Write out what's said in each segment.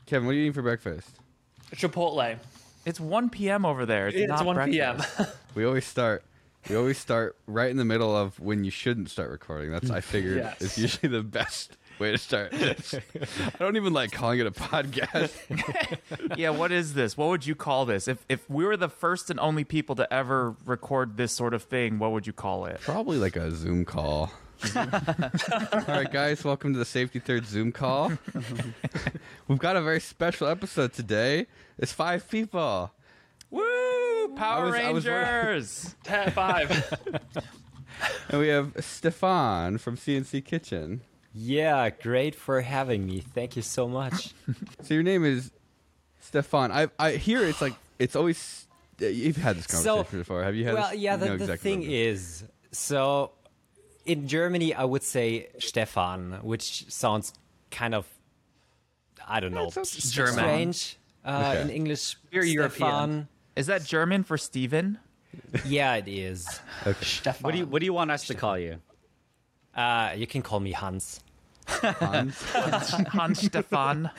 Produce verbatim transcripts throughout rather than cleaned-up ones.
Kevin, what are you eating for breakfast? Chipotle. It's one p.m. over there. It's, It's not one p.m. breakfast. We always start. We always start right in the middle of when you shouldn't start recording. That's I figured Yes. it's usually the best way to start. I don't even like calling it a podcast. Yeah, what is this? What would you call this? If if we were the first and only people to ever record this sort of thing, what would you call it? Probably like a Zoom call. All right, guys, welcome to the Safety Third Zoom call. We've got a very special episode today. It's five people. Woo! Power I was- I was wor- Rangers! Tab five. And we have Stefan from C N C Kitchen. Yeah, great for having me. Thank you so much. So your name is Stefan. I I hear it's like it's always you've had this conversation So, before. Have you had? well, this? yeah, You the, know the exactly thing what it is. is, so in Germany, I would say Stefan, which sounds kind of, I don't know, it sounds s- German. strange. Uh, Okay. In English, Very Stefan. European. Is that German for Steven? Yeah, it is. Stefan. What do you What do you want us to call you? Uh, you can call me Hans. Hans. Hans Stefan.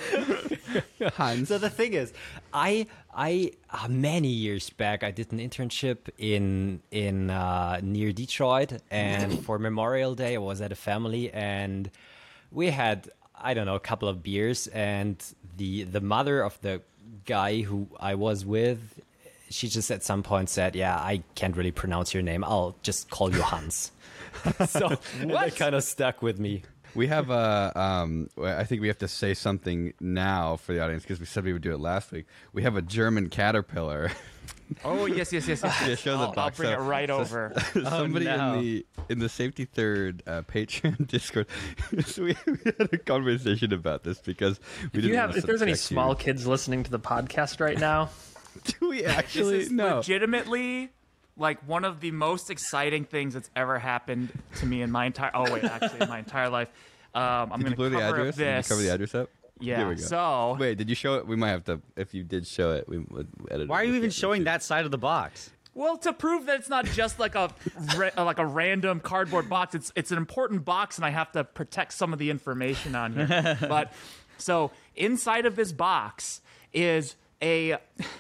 Hans. So the thing is, I I uh, many years back I did an internship in in uh, near Detroit, and for Memorial Day I was at a family, and we had I don't know a couple of beers, and the the mother of the guy who I was with, she just at some point said, "Yeah, I can't really pronounce your name. I'll just call you Hans." So that kind of stuck with me. We have a. Um, I think we have to say something now for the audience because we said we would do it last week. We have a German caterpillar. Oh, yes, yes, yes, yes. Yeah, show the I'll, I'll box. bring So- it right so- over. Somebody no. in the in the Safety Third uh, Patreon Discord. So we, we had a conversation about this because we If didn't. you have, want to if there's any subject you. small kids listening to the podcast right now, do we actually This is no? legitimately like one of the most exciting things that's ever happened to me in my entire. Oh wait, actually, in my entire life. Um, I'm Did you going blur to the cover address? Did you this. cover the address up? Yeah. Here we go. So Wait, did you show it? We might have to. If you did show it, we would edit. Why are it. you We even can't showing shoot. that side of the box? Well, to prove that it's not just like a ra- like a random cardboard box, it's it's an important box, and I have to protect some of the information on here. But so inside of this box is a.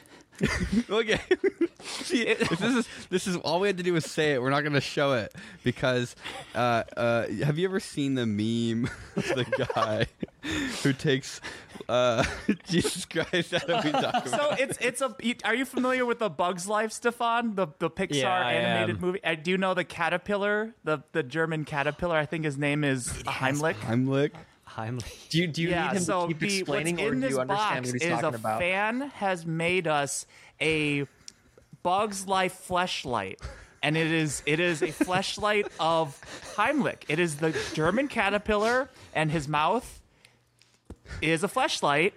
Okay. See, if this is this is all we had to do was say it. We're not going to show it because uh, uh, have you ever seen the meme of the guy who takes uh, Jesus Christ? How do we talk about? So it's it's a. Are you familiar with the Bugs Life, Stefan? The the Pixar Yeah, I animated am. movie. I do know the caterpillar, the the German caterpillar. I think his name is Heimlich. Heimlich. Heimlich. do you do you yeah, need him so to keep the, explaining, what's or in do this you understand box what he's is talking a about? fan has made us a Bugs Life fleshlight, and it is it is a fleshlight of Heimlich. It is the German caterpillar, and his mouth is a fleshlight.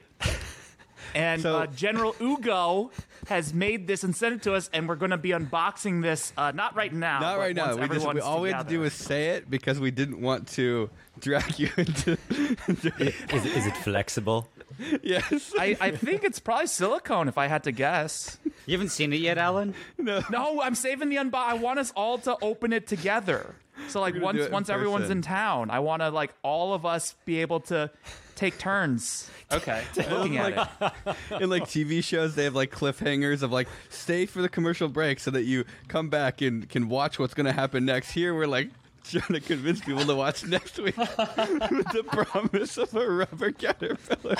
And So- uh, General Ugo has made this and sent it to us, and we're going to be unboxing this. Uh, not right now. Not but right now. once We just we, everyone's all we had to do together. was say it because we didn't want to drag you into. Is, is it flexible? Yes. I, I think it's probably silicone, if I had to guess. You haven't seen it yet, Alan? No, I'm saving the unbox. I want us all to open it together. So like We're gonna once do it in once everyone's person. in town, I want to like all of us be able to take turns Okay. looking at it. In like T V shows, they have like cliffhangers of like stay for the commercial break so that you come back and can watch what's going to happen next. Here, we're like trying to convince people to watch next week with the promise of a rubber caterpillar.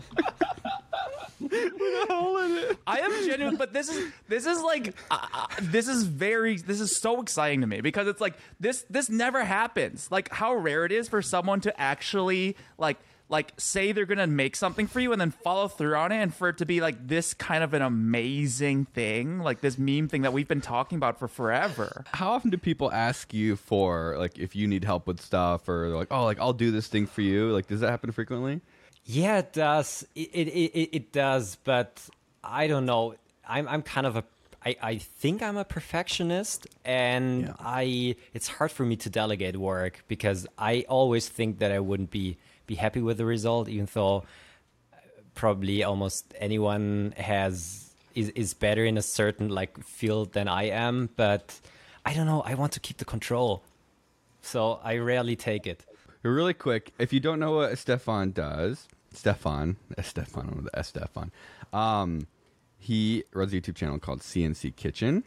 With a hole in it. I am genuine, but this is this is like uh, uh, this is very this is so exciting to me because it's like this this never happens. Like how rare it is for someone to actually like like say they're gonna make something for you and then follow through on it, and for it to be like this kind of an amazing thing, like this meme thing that we've been talking about for forever. How often do people ask you for like if you need help with stuff or they're like, oh, like I'll do this thing for you? Like, does that happen frequently? Yeah, it does. It it, it, it does, but I don't know. I'm I'm kind of a I, I think I'm a perfectionist, and Yeah. I it's hard for me to delegate work because I always think that I wouldn't be be happy with the result, even though probably almost anyone has is is better in a certain like field than I am. But I don't know. I want to keep the control, so I rarely take it. Really quick, if you don't know what Stefan does, Stefan, Stefan, the Stefan. Um, he runs a YouTube channel called C N C Kitchen,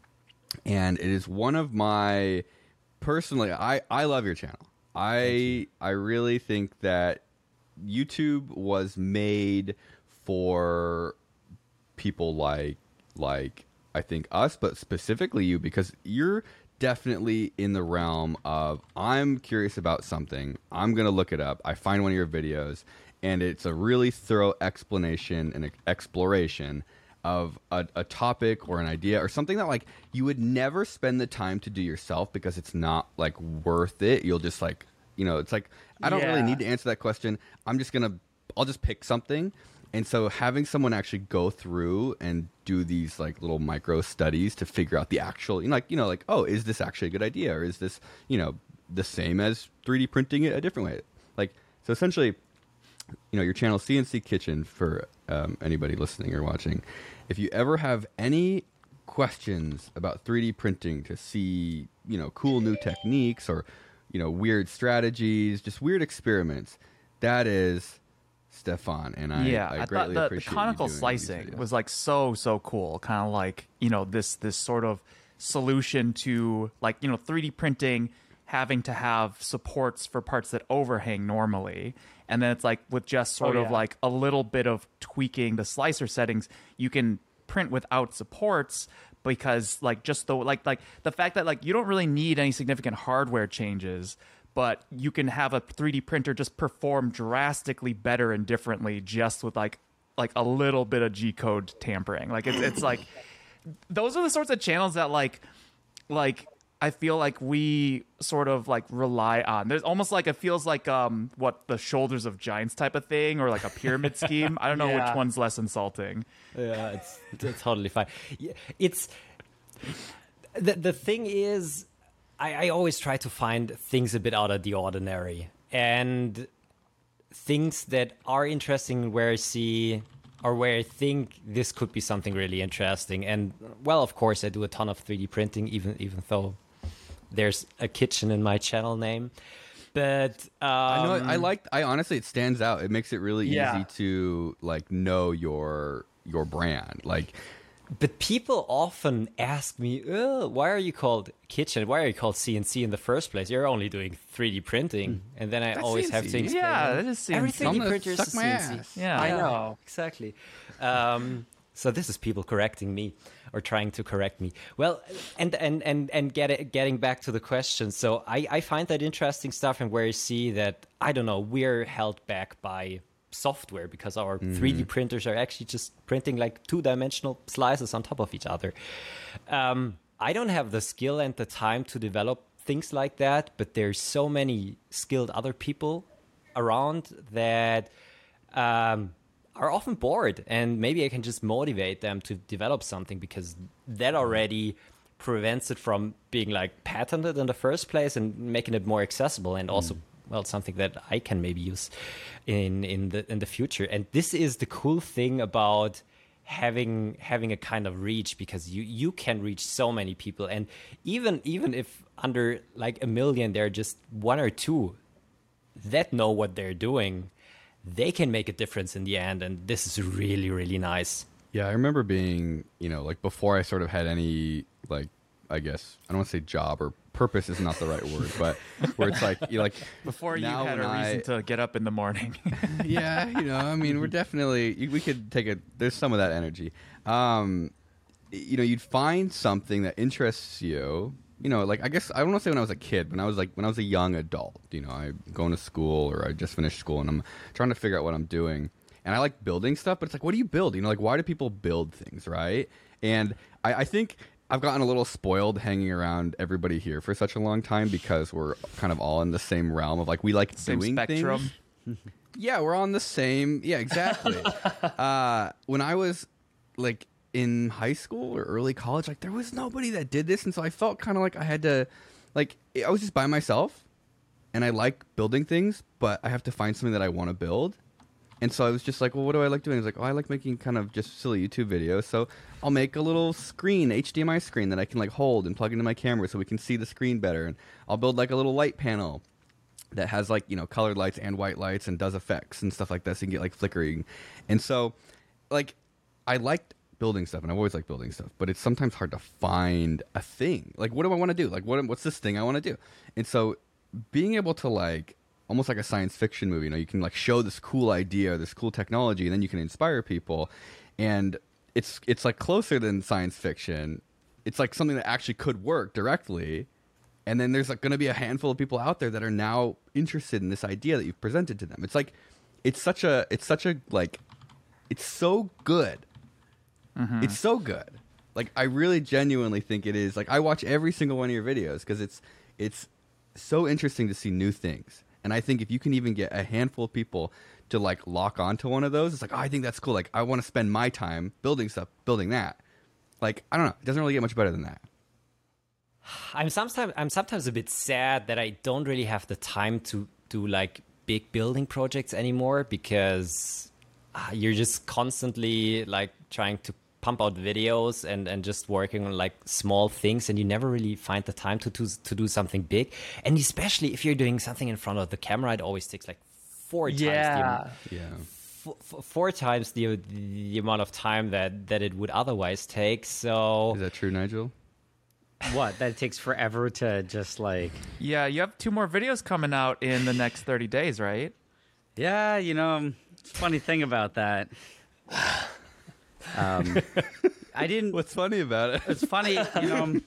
and it is one of my personally. I I love your channel. I I really think that YouTube was made for people like like I think us, but specifically you, because you're definitely in the realm of I'm curious about something, I'm gonna look it up, I find one of your videos, and it's a really thorough explanation and exploration of a, a topic or an idea or something that like you would never spend the time to do yourself because it's not like worth it. You'll just like, you know, it's like I don't really Yeah. need to answer that question. I'm just gonna I'll just pick something. And so having someone actually go through and do these like little micro studies to figure out the actual, you know, like, you know, like, oh, is this actually a good idea? Or is this, you know, the same as three D printing it a different way? Like, so essentially, you know, your channel C N C Kitchen, for um, anybody listening or watching, if you ever have any questions about three D printing to see, you know, cool new techniques or, you know, weird strategies, just weird experiments, that is Stefan, and I, yeah, I I, thought greatly the, the appreciate you conical doing these slicing videos. was like so so cool. Kind of like, you know, this this sort of solution to like, you know, three D printing having to have supports for parts that overhang normally, and then it's like with just sort Oh, of yeah. like a little bit of tweaking the slicer settings, you can print without supports. Because like just the like like the fact that like you don't really need any significant hardware changes, but you can have a three D printer just perform drastically better and differently just with like like a little bit of G code tampering. Like it's it's like those are the sorts of channels that like like I feel like we sort of like rely on. There's almost like it feels like um what the Shoulders of Giants type of thing, or like a pyramid scheme. I don't know Yeah. which one's less insulting. Yeah, it's, it's totally fine. Yeah, it's the the thing is, I, I always try to find things a bit out of the ordinary and things that are interesting where I see or where I think this could be something really interesting. And well, of course, I do a ton of three D printing, even even though there's a kitchen in my channel name. But um, I know. I like. I honestly, it stands out. It makes it really Yeah. easy to like know your your brand. Like, But people often ask me, oh, why are you called Kitchen? Why are you called C N C in the first place? You're only doing three D printing. And then I That's always have to C N C. explain. Yeah, them, that is C N C. every Tell three D 'em to printer is suck a my C N C. ass. Yeah. I know. Exactly. Um, so this is people correcting me or trying to correct me. Well, and and and and get it, getting back to the question. So I, I find that interesting stuff, and where you see that, I don't know, we're held back by software because our three D printers are actually just printing like two-dimensional slices on top of each other. Um, I don't have the skill and the time to develop things like that, but there's so many skilled other people around that um, are often bored, and maybe I can just motivate them to develop something, because that already prevents it from being like patented in the first place and making it more accessible, and also well, something that I can maybe use in in the in the future. And this is the cool thing about having having a kind of reach, because you you can reach so many people, and even even if under like a million there are just one or two that know what they're doing, they can make a difference in the end. And this is really, really nice. yeah, I remember being, you know, like before I sort of had any like, I guess I don't want to say job, or purpose is not the right word, but where it's like you like Before you now had a when reason I- to get up in the morning. yeah, you know, I mean, we're definitely, we could take a, there's some of that energy. Um, you know, you'd find something that interests you, you know, like, I guess, I don't want to say when I was a kid, when I was like, when I was a young adult, you know, I'm going to school, or I just finished school and I'm trying to figure out what I'm doing. And I like building stuff, but it's like, what do you build? You know, like, why do people build things, right? And I, I think I've gotten a little spoiled hanging around everybody here for such a long time, because we're kind of all in the same realm of like, we like Same doing spectrum. things. Yeah, we're on the same. Yeah, exactly. uh, when I was like in high school or early college, like there was nobody that did this, and so I felt kind of like I had to, like, I was just by myself, and I like building things, but I have to find something that I want to build. And so I was just like, well, what do I like doing? I was like, oh, I like making kind of just silly YouTube videos. So I'll make a little screen, H D M I screen that I can like hold and plug into my camera so we can see the screen better. And I'll build like a little light panel. that has like, you know, colored lights and white lights and does effects and stuff like this and get like flickering. And so like I liked building stuff and I've always liked building stuff, but it's sometimes hard to find a thing. Like, what do I want to do? Like, what what's this thing I want to do? And so being able to like almost like a science fiction movie, you know, you can like show this cool idea, this cool technology, and then you can inspire people. And it's it's like closer than science fiction. It's like something that actually could work directly. And then there's like going to be a handful of people out there that are now interested in this idea that you've presented to them. It's like it's such a it's such a like it's so good. Mm-hmm. It's so good. Like I really genuinely think it is. Like I watch every single one of your videos because it's it's so interesting to see new things. And I think if you can even get a handful of people to like lock onto one of those, it's like, oh, I think that's cool. Like I want to spend my time building stuff, building that. Like I don't know, it doesn't really get much better than that. I'm sometimes I'm sometimes a bit sad that I don't really have the time to do like big building projects anymore because uh, you're just constantly like trying to pump out videos and, and just working on like small things, and you never really find the time to do, to do something big. And especially if you're doing something in front of the camera, it always takes like four Yeah. times the, Yeah. f- f- four times the the amount of time that, that it would otherwise take. So Is that true, Nigel? What? That it takes forever to just like. Yeah, you have two more videos coming out in the next thirty days, right? Yeah, you know, it's a funny thing about that. Um, I didn't. What's funny about it? It's funny, you know.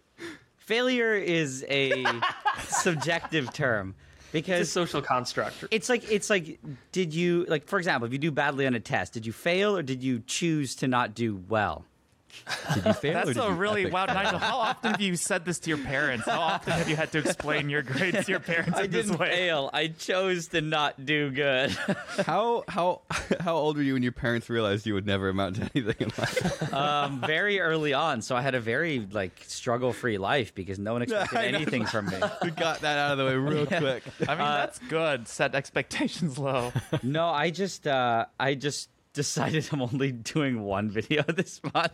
Failure is a subjective term It's a because social construct. it's like it's like did you like for example, if you do badly on a test, did you fail or did you choose to not do well? Did you fail? or That's did a you really epic wow, fail? Nigel. How often have you said this to your parents? How often have you had to explain your grades to your parents in this way? fail. I chose to not do good. How how how old were you when your parents realized you would never amount to anything in life? um, very early on, so I had a very like struggle-free life because no one expected I know. anything from me. We got that out of the way real quick. I mean, that's good. Set expectations low. No, I just uh, I just decided I'm only doing one video this month.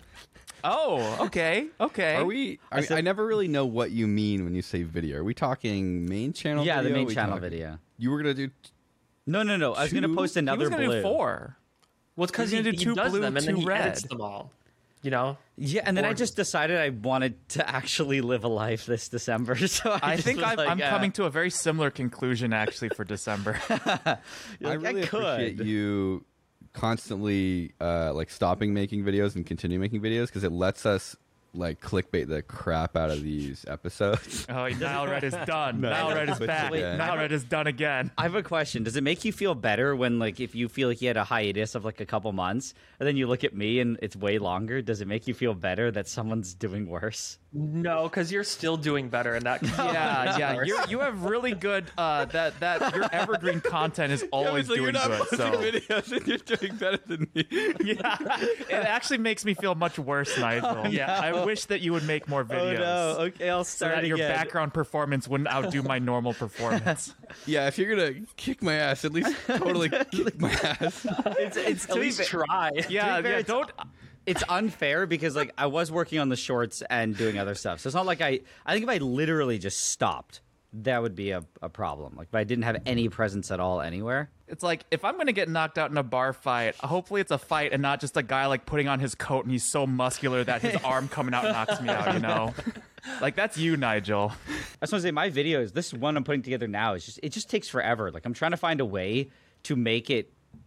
Oh, okay, okay. Are we? I, said- I never really know what you mean when you say video. Are we talking main channel? Yeah, the video? main Are we channel talking- video. You were gonna do. No, no, no. I was gonna Two? post He another was gonna blue. do four. Well, it's because He's he, gonna do he two does blue, them and then two he red. edits them all. You know? Yeah, and then I Or- just decided I wanted to actually live a life this December. So I, I just think was I'm, like, I'm uh, coming to a very similar conclusion actually for December. I like, really I could. appreciate you constantly uh, like stopping making videos and continue making videos because it lets us like clickbait the crap out of these episodes. Oh, now Red is done. No. Now Red is Wait, back. wait. Now Red is done again. I have a question. Does it make you feel better when, like, if you feel like you had a hiatus of like a couple months, and then you look at me and it's way longer? Does it make you feel better that someone's doing worse? No, because you're still doing better, and that. Yeah, yeah. You you have really good uh, that that your evergreen content is always Like, doing you're not good. posting So videos and you're doing better than me. yeah, it actually makes me feel much worse, Nigel. Yeah, I wish that you would make more videos. Oh, no. Okay, I'll So start that your again. background performance wouldn't outdo my normal performance. Yeah, if you're gonna kick my ass, at least totally kick my ass. It's, it's At least try. Yeah, fair, yeah. it's- Don't. It's unfair because like I was working on the shorts and doing other stuff. So it's not like I I think if I literally just stopped, that would be a, a problem. Like if I didn't have any presence at all anywhere. It's like if I'm gonna get knocked out in a bar fight, hopefully it's a fight and not just a guy like putting on his coat and he's so muscular that his arm coming out knocks me out. You know, like that's you, Nigel. I just want to say my videos, this one I'm putting together now is just it just takes forever. Like I'm trying to find a way to make it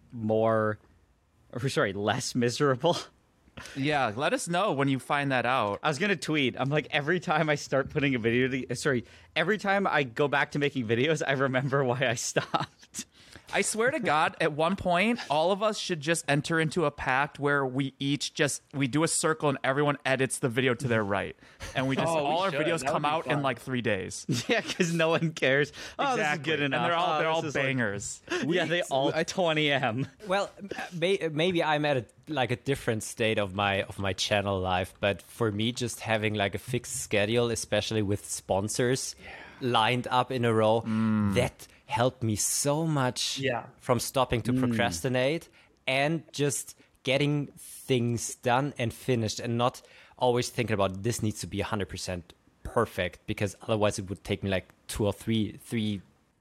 more or sorry, less miserable. Yeah, let us know when you find that out. I was gonna tweet. I'm like every time I start putting a video to, sorry, every time I go back to making videos, I remember why I stopped. I swear to God, at one point, all of us should just enter into a pact where we each just we do a circle and everyone edits the video to their right, and we just Oh, we all our should. videos That would come be out in fun. like three days. Yeah, because no one cares. Oh, exactly. this is good enough. And they're all Oh, they're all this is like- bangers. yeah, they all twenty M. Well, may, maybe I'm at a, like a different state of my of my channel life, but for me, just having like a fixed schedule, especially with sponsors lined up in a row, that helped me so much Yeah. from stopping to procrastinate and just getting things done and finished, and not always thinking about this needs to be one hundred percent perfect, because otherwise it would take me like two or three three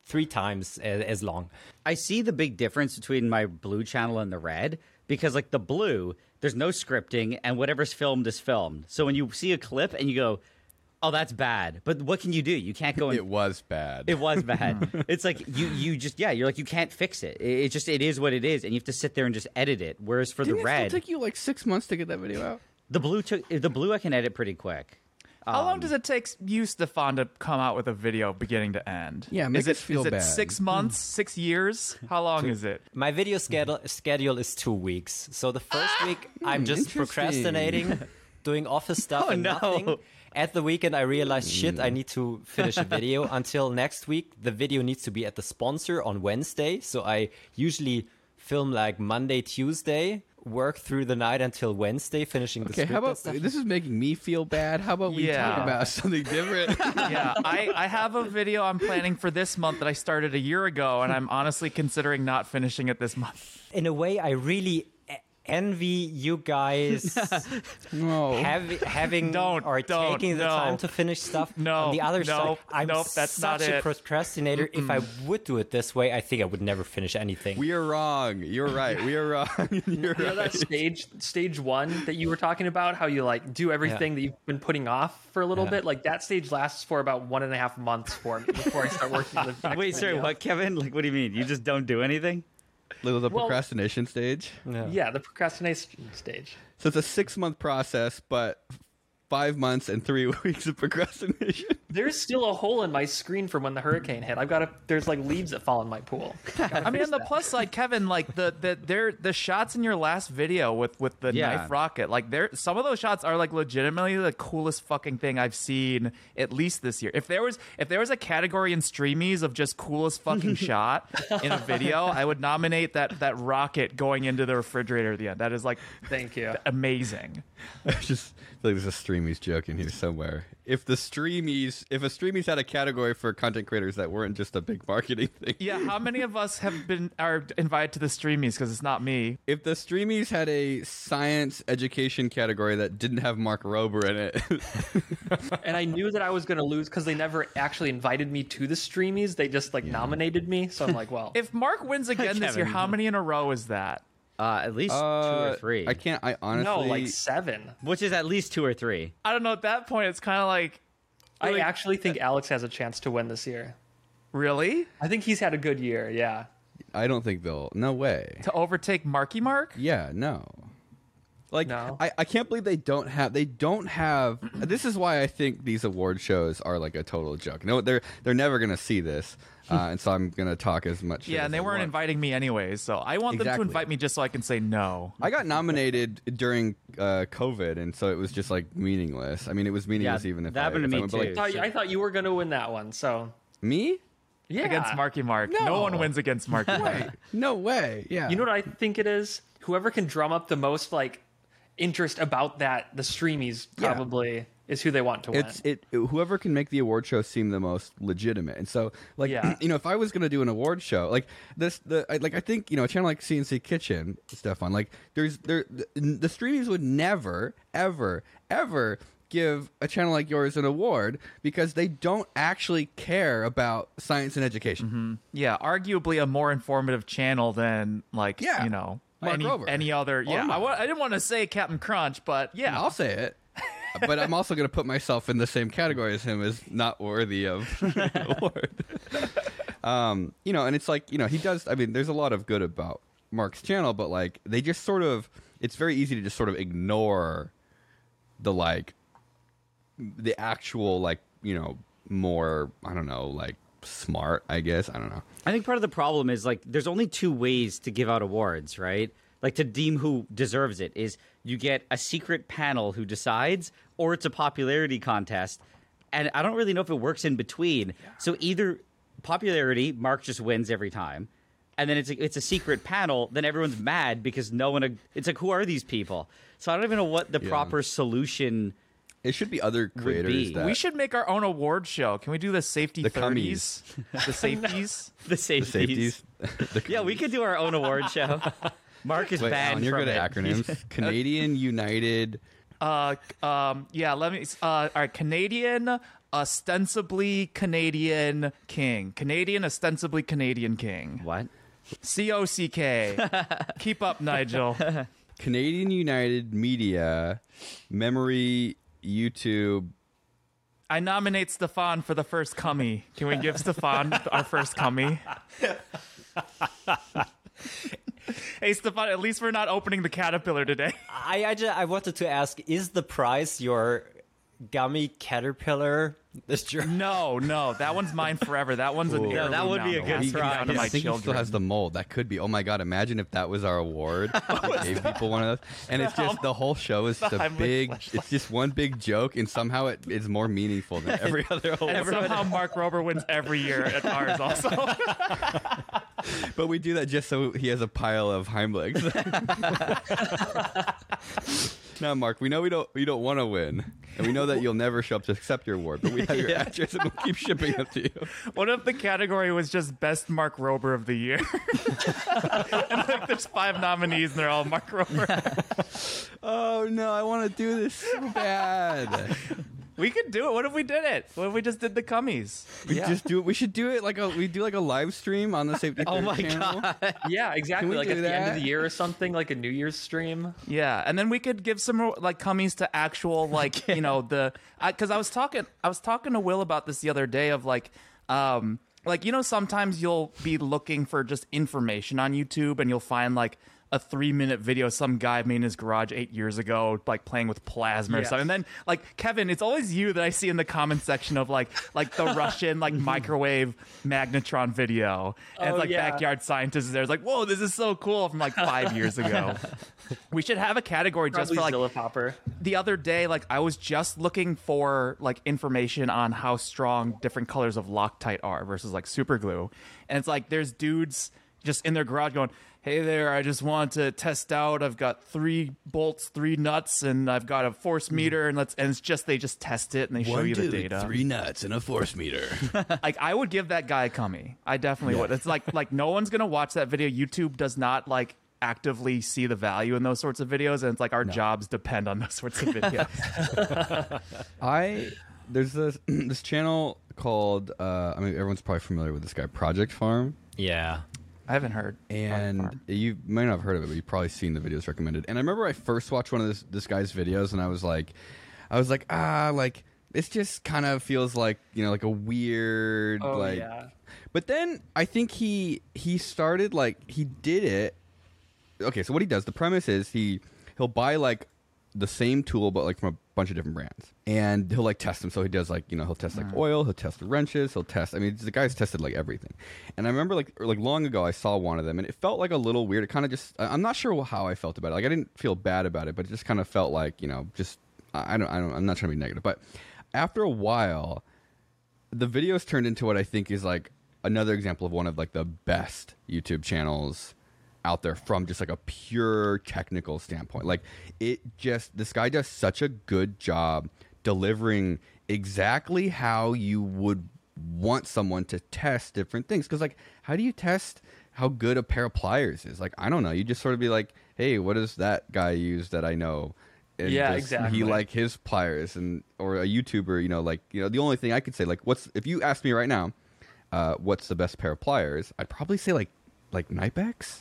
three times as, as long. I see the big difference between my blue channel and the red because, like, the blue, there's no scripting and whatever's filmed is filmed. So when you see a clip and you go, oh, that's bad. But what can you do? You can't go and... It was bad. It was bad. It's like you, you just, yeah, you're like, you can't fix it. It, it just, it is what it is. And you have to sit there and just edit it. Whereas for Didn't the it red, still take you like six months to get that video out? the blue took, the blue I can edit pretty quick. How Um, long does it take you, Stefan, to come out with a video beginning to end? Yeah, make is us it, feel is it bad. six months, six years? How long is it? My video schedule schedule is two weeks. So the first week I'm just interesting. procrastinating, doing office stuff Oh, and no. nothing. At the weekend I realized, shit, I need to finish a video. Until next week, the video needs to be at the sponsor on Wednesday. So I usually film like Monday, Tuesday, work through the night until Wednesday, finishing the Okay, script how and about stuff. this is making me feel bad. How about we Yeah. talk about something different? Yeah, I, I have a video I'm planning for this month that I started a year ago, and I'm honestly considering not finishing it this month. In a way, I really e- envy you guys No. Hav- having Don't, or don't, taking the no. time to finish stuff. No, On the other no, side, I'm nope, that's such not a it. procrastinator. If I would do it this way, I think I would never finish anything. We are wrong. You're right. We are wrong. You're You know right. that stage stage one that you were talking about, how you like do everything that you've been putting off for a little Yeah. bit? Like that stage lasts for about one and a half months for me before I start working on the next Wait, sorry, video. what, Kevin? Like, what do you mean? You just don't do anything? Little the Well- procrastination stage. Yeah. Yeah, the procrastination stage. So it's a six month process, but five months and three weeks of procrastination. There's still a hole in my screen from when the hurricane hit. I've got to. There's like leaves that fall in my pool. I mean, on the plus side, Kevin, like the the there the shots in your last video with with the Yeah. knife rocket, like there some of those shots are like legitimately the coolest fucking thing I've seen at least this year. If there was if there was a category in Streamies of just coolest fucking shot in a video, I would nominate that that rocket going into the refrigerator at the end. That is like Thank you. amazing. I just feel like there's a Streamies joke in here somewhere. If the Streamies, if a Streamies had a category for content creators that weren't just a big marketing thing. Yeah, how many of us have been are invited to the Streamies because it's not me? If the Streamies had a science education category that didn't have Mark Rober in it, And I knew that I was going to lose because they never actually invited me to the Streamies. They just like nominated me. So I'm like, well, If Mark wins again this year, Kevin. how many in a row is that? Uh, at least two uh, or three. I can't. I honestly. no, like seven. Which is at least two or three. I don't know. At that point, it's kind of like, I Like- actually think Alex has a chance to win this year. really? I think he's had a good year. Yeah. I don't think they'll. No way. To overtake Marky Mark? Yeah, no. Like No. I, I can't believe they don't have they don't have this is why I think these award shows are like a total joke. No, they're they're never gonna see this. Uh, and so I'm gonna talk as much. shit Yeah, as and they I weren't want. inviting me anyways, so I want them to Exactly. invite me just so I can say no. I got nominated during uh, COVID, and so it was just like meaningless. I mean, it was meaningless Yeah, even if that I, happened to if I me went, but, too. like, I thought, I thought you were going to win that one. So me? yeah. Against Marky Mark. No. No. one wins against Marky Mark. No way. Yeah. You know what I think it is? Whoever can drum up the most like interest about that, the Streamies Yeah. probably is who they want to win. It's it. Whoever can make the award show seem the most legitimate, and so like Yeah. you know, if I was gonna do an award show like this, the I, like I think you know a channel like C N C Kitchen, Stefan, like there's there the, the Streamies would never, ever, ever give a channel like yours an award because they don't actually care about science and education. Yeah, arguably a more informative channel than like Yeah. you know Mark any Rober. any other. Yeah, Or I, not. wa- I didn't want to say Captain Crunch, but yeah, I'll say it. But I'm also going to put myself in the same category as him as not worthy of an award. um, you know, and it's like, you know, he does, I mean, there's a lot of good about Mark's channel, but like they just sort of, it's very easy to just sort of ignore the like, the actual like, you know, more, I don't know, like smart, I guess. I don't know. I think part of the problem is like there's only two ways to give out awards, right? Like to deem who deserves it is you get a secret panel who decides, or it's a popularity contest. And I don't really know if it works in between. So either popularity, Mark just wins every time, and then it's a, it's a secret panel. Then everyone's mad because no one. It's like, who are these people? So I don't even know what the Yeah. proper solution. It should be other creators be. that we should make our own award show. Can we do the safety The thirties? The safeties. The the safeties. safeties. The Yeah, we could do our own award show. Mark is Wait, banned Alan, you're from good it. at acronyms. Canadian United. Uh, um, yeah. Let me. Uh, all right. Canadian. ostensibly Canadian king. Canadian, ostensibly Canadian king. What? C O C K. Keep up, Nigel. Canadian United Media, Memory, YouTube. I nominate Stefan for the first cummy. Can we give Stefan our first cummy? Hey, Stefan, at least we're not opening the caterpillar today. I I, just, I wanted to ask: is the prize your gummy caterpillar? This journey? No, no, that one's mine forever. That one's an Ooh. heirloom. Yeah, that would be a now. good Passing prize. down to Yeah, my I think he children. still has the mold. That could be. Oh my god! Imagine if that was our award. We gave people one of those, and it's just the whole show is just a Heimlich big. flashlight. It's just one big joke, and somehow it is more meaningful than every other award. And somehow Mark Rober wins every year at ours also. But we do that just so he has a pile of Heimlichs. Now, Mark, we know we don't we don't want to win, and we know that you'll never show up to accept your award. But we have your Yeah. address, and we'll keep shipping it to you. What if the category was just best Mark Rober of the year? And like there's five nominees and they're all Mark Rober. Oh no, I want to do this so bad. We could do it. What if we did it? What if we just did the cummies? We just do it. We should do it like a we do like a live stream on the Safety Oh Third my channel. god. Yeah, exactly. we Like do at the end of that? the year or something, like a New Year's stream. Yeah, and then we could give some like cummies to actual like you know the because I, I was talking I was talking to Will about this the other day of like um like you know sometimes you'll be looking for just information on YouTube and you'll find like a three minute video some guy made in his garage eight years ago like playing with plasma or Yes. something, and then like Kevin, it's always you that I see in the comment section of like like the Russian like microwave magnetron video, and Oh, it's like yeah. backyard scientists there. It's like, whoa, this is so cool from like five years ago. We should have a category just Probably for like Zilla Popper. the other day. Like I was just looking for like information on how strong different colors of Loctite are versus like super glue, and it's like there's dudes just in their garage going, hey there, I just want to test out. I've got three bolts, three nuts, and I've got a force meter, and let's and it's just they just test it and they show you the data. three nuts, and a force meter. Like I would give that guy a cummy. I definitely would. It's like like no one's gonna watch that video. YouTube does not like actively see the value in those sorts of videos, and it's like our jobs depend on those sorts of videos. I there's this this channel called uh, I mean everyone's probably familiar with this guy, Project Farm. Yeah. I haven't heard. And Farm. you might not have heard of it, but you've probably seen the videos recommended. And I remember I first watched one of this this guy's videos, and I was like, I was like, ah, like this just kind of feels like you know, like a weird, Oh, like. yeah. But then I think he he started like he did it. Okay, so what he does, the premise is he he'll buy like the same tool, but like from a bunch of different brands, and he'll like test them. So he does like you know he'll test like oil, he'll test the wrenches, he'll test. I mean, the guy's tested like everything. And I remember like or, like long ago I saw one of them, and it felt like a little weird. It kind of just I- I'm not sure how I felt about it. Like I didn't feel bad about it, but it just kind of felt like you know just I I don't I don't I'm not trying to be negative, but after a while, the videos turned into what I think is like another example of one of like the best YouTube channels out there from just like a pure technical standpoint. Like it just this guy does such a good job delivering exactly how you would want someone to test different things. Because like how do you test how good a pair of pliers is? Like I don't know. You just sort of be like, hey, what does that guy use that I know? And Yeah, does exactly. He like his pliers, and or a YouTuber, you know, like you know, the only thing I could say, like, what's if you ask me right now, uh, what's the best pair of pliers? I'd probably say like like Knipex.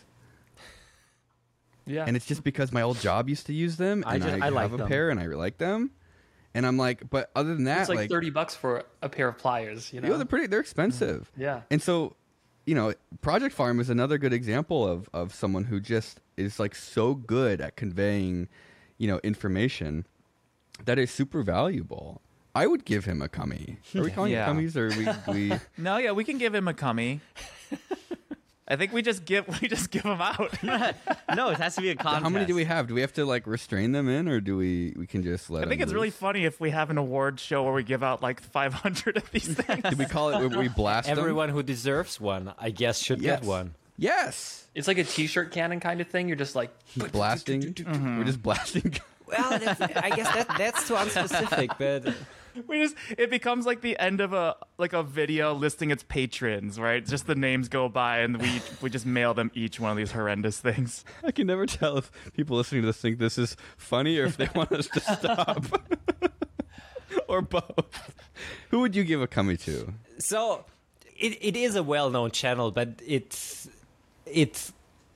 Yeah. And it's just because my old job used to use them, I and I, just- I have like a them. pair, and I like them. And I'm like, but other than that, it's like, like, thirty bucks for a pair of pliers, you know? you know, they're pretty, they're expensive. Yeah. And so, you know, Project Farm is another good example of of someone who just is like so good at conveying, you know, information that is super valuable. I would give him a cummy. Are we calling Yeah. it cummies, or we we? No, yeah, we can give him a cummy. I think we just give we just give him out. No, it has to be a contest. How many do we have? Do we have to like restrain them in, or do we we can just let? I think them it's really loose? funny if we have an award show where we give out like five hundred of these things. Do we call it? We blast them? Everyone who deserves one, I guess, should Yes. get one. Yes. It's like a t-shirt cannon kind of thing. You're just like Blasting. We're just blasting. Well, that's, I guess that that's too unspecific, but We just it becomes like the end of a like a video listing its patrons, right? Just the names go by and we we just mail them each one of these horrendous things. I can never tell if people listening to this think this is funny or if they want us to stop. Or or both. Who would you give a Kami to? So it, it is a well-known channel, but it's it's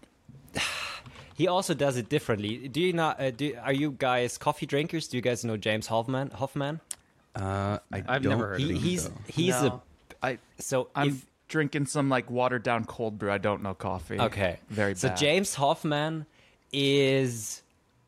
he also does it differently. Do you not? Uh, do, are you guys coffee drinkers? Do you guys know James Hoffman? Hoffman? Uh, I I've don't never heard of He, him, he's so. he's No. I a so I'm if, drinking some like watered down cold brew. I don't know coffee. okay. Very So bad. James Hoffman is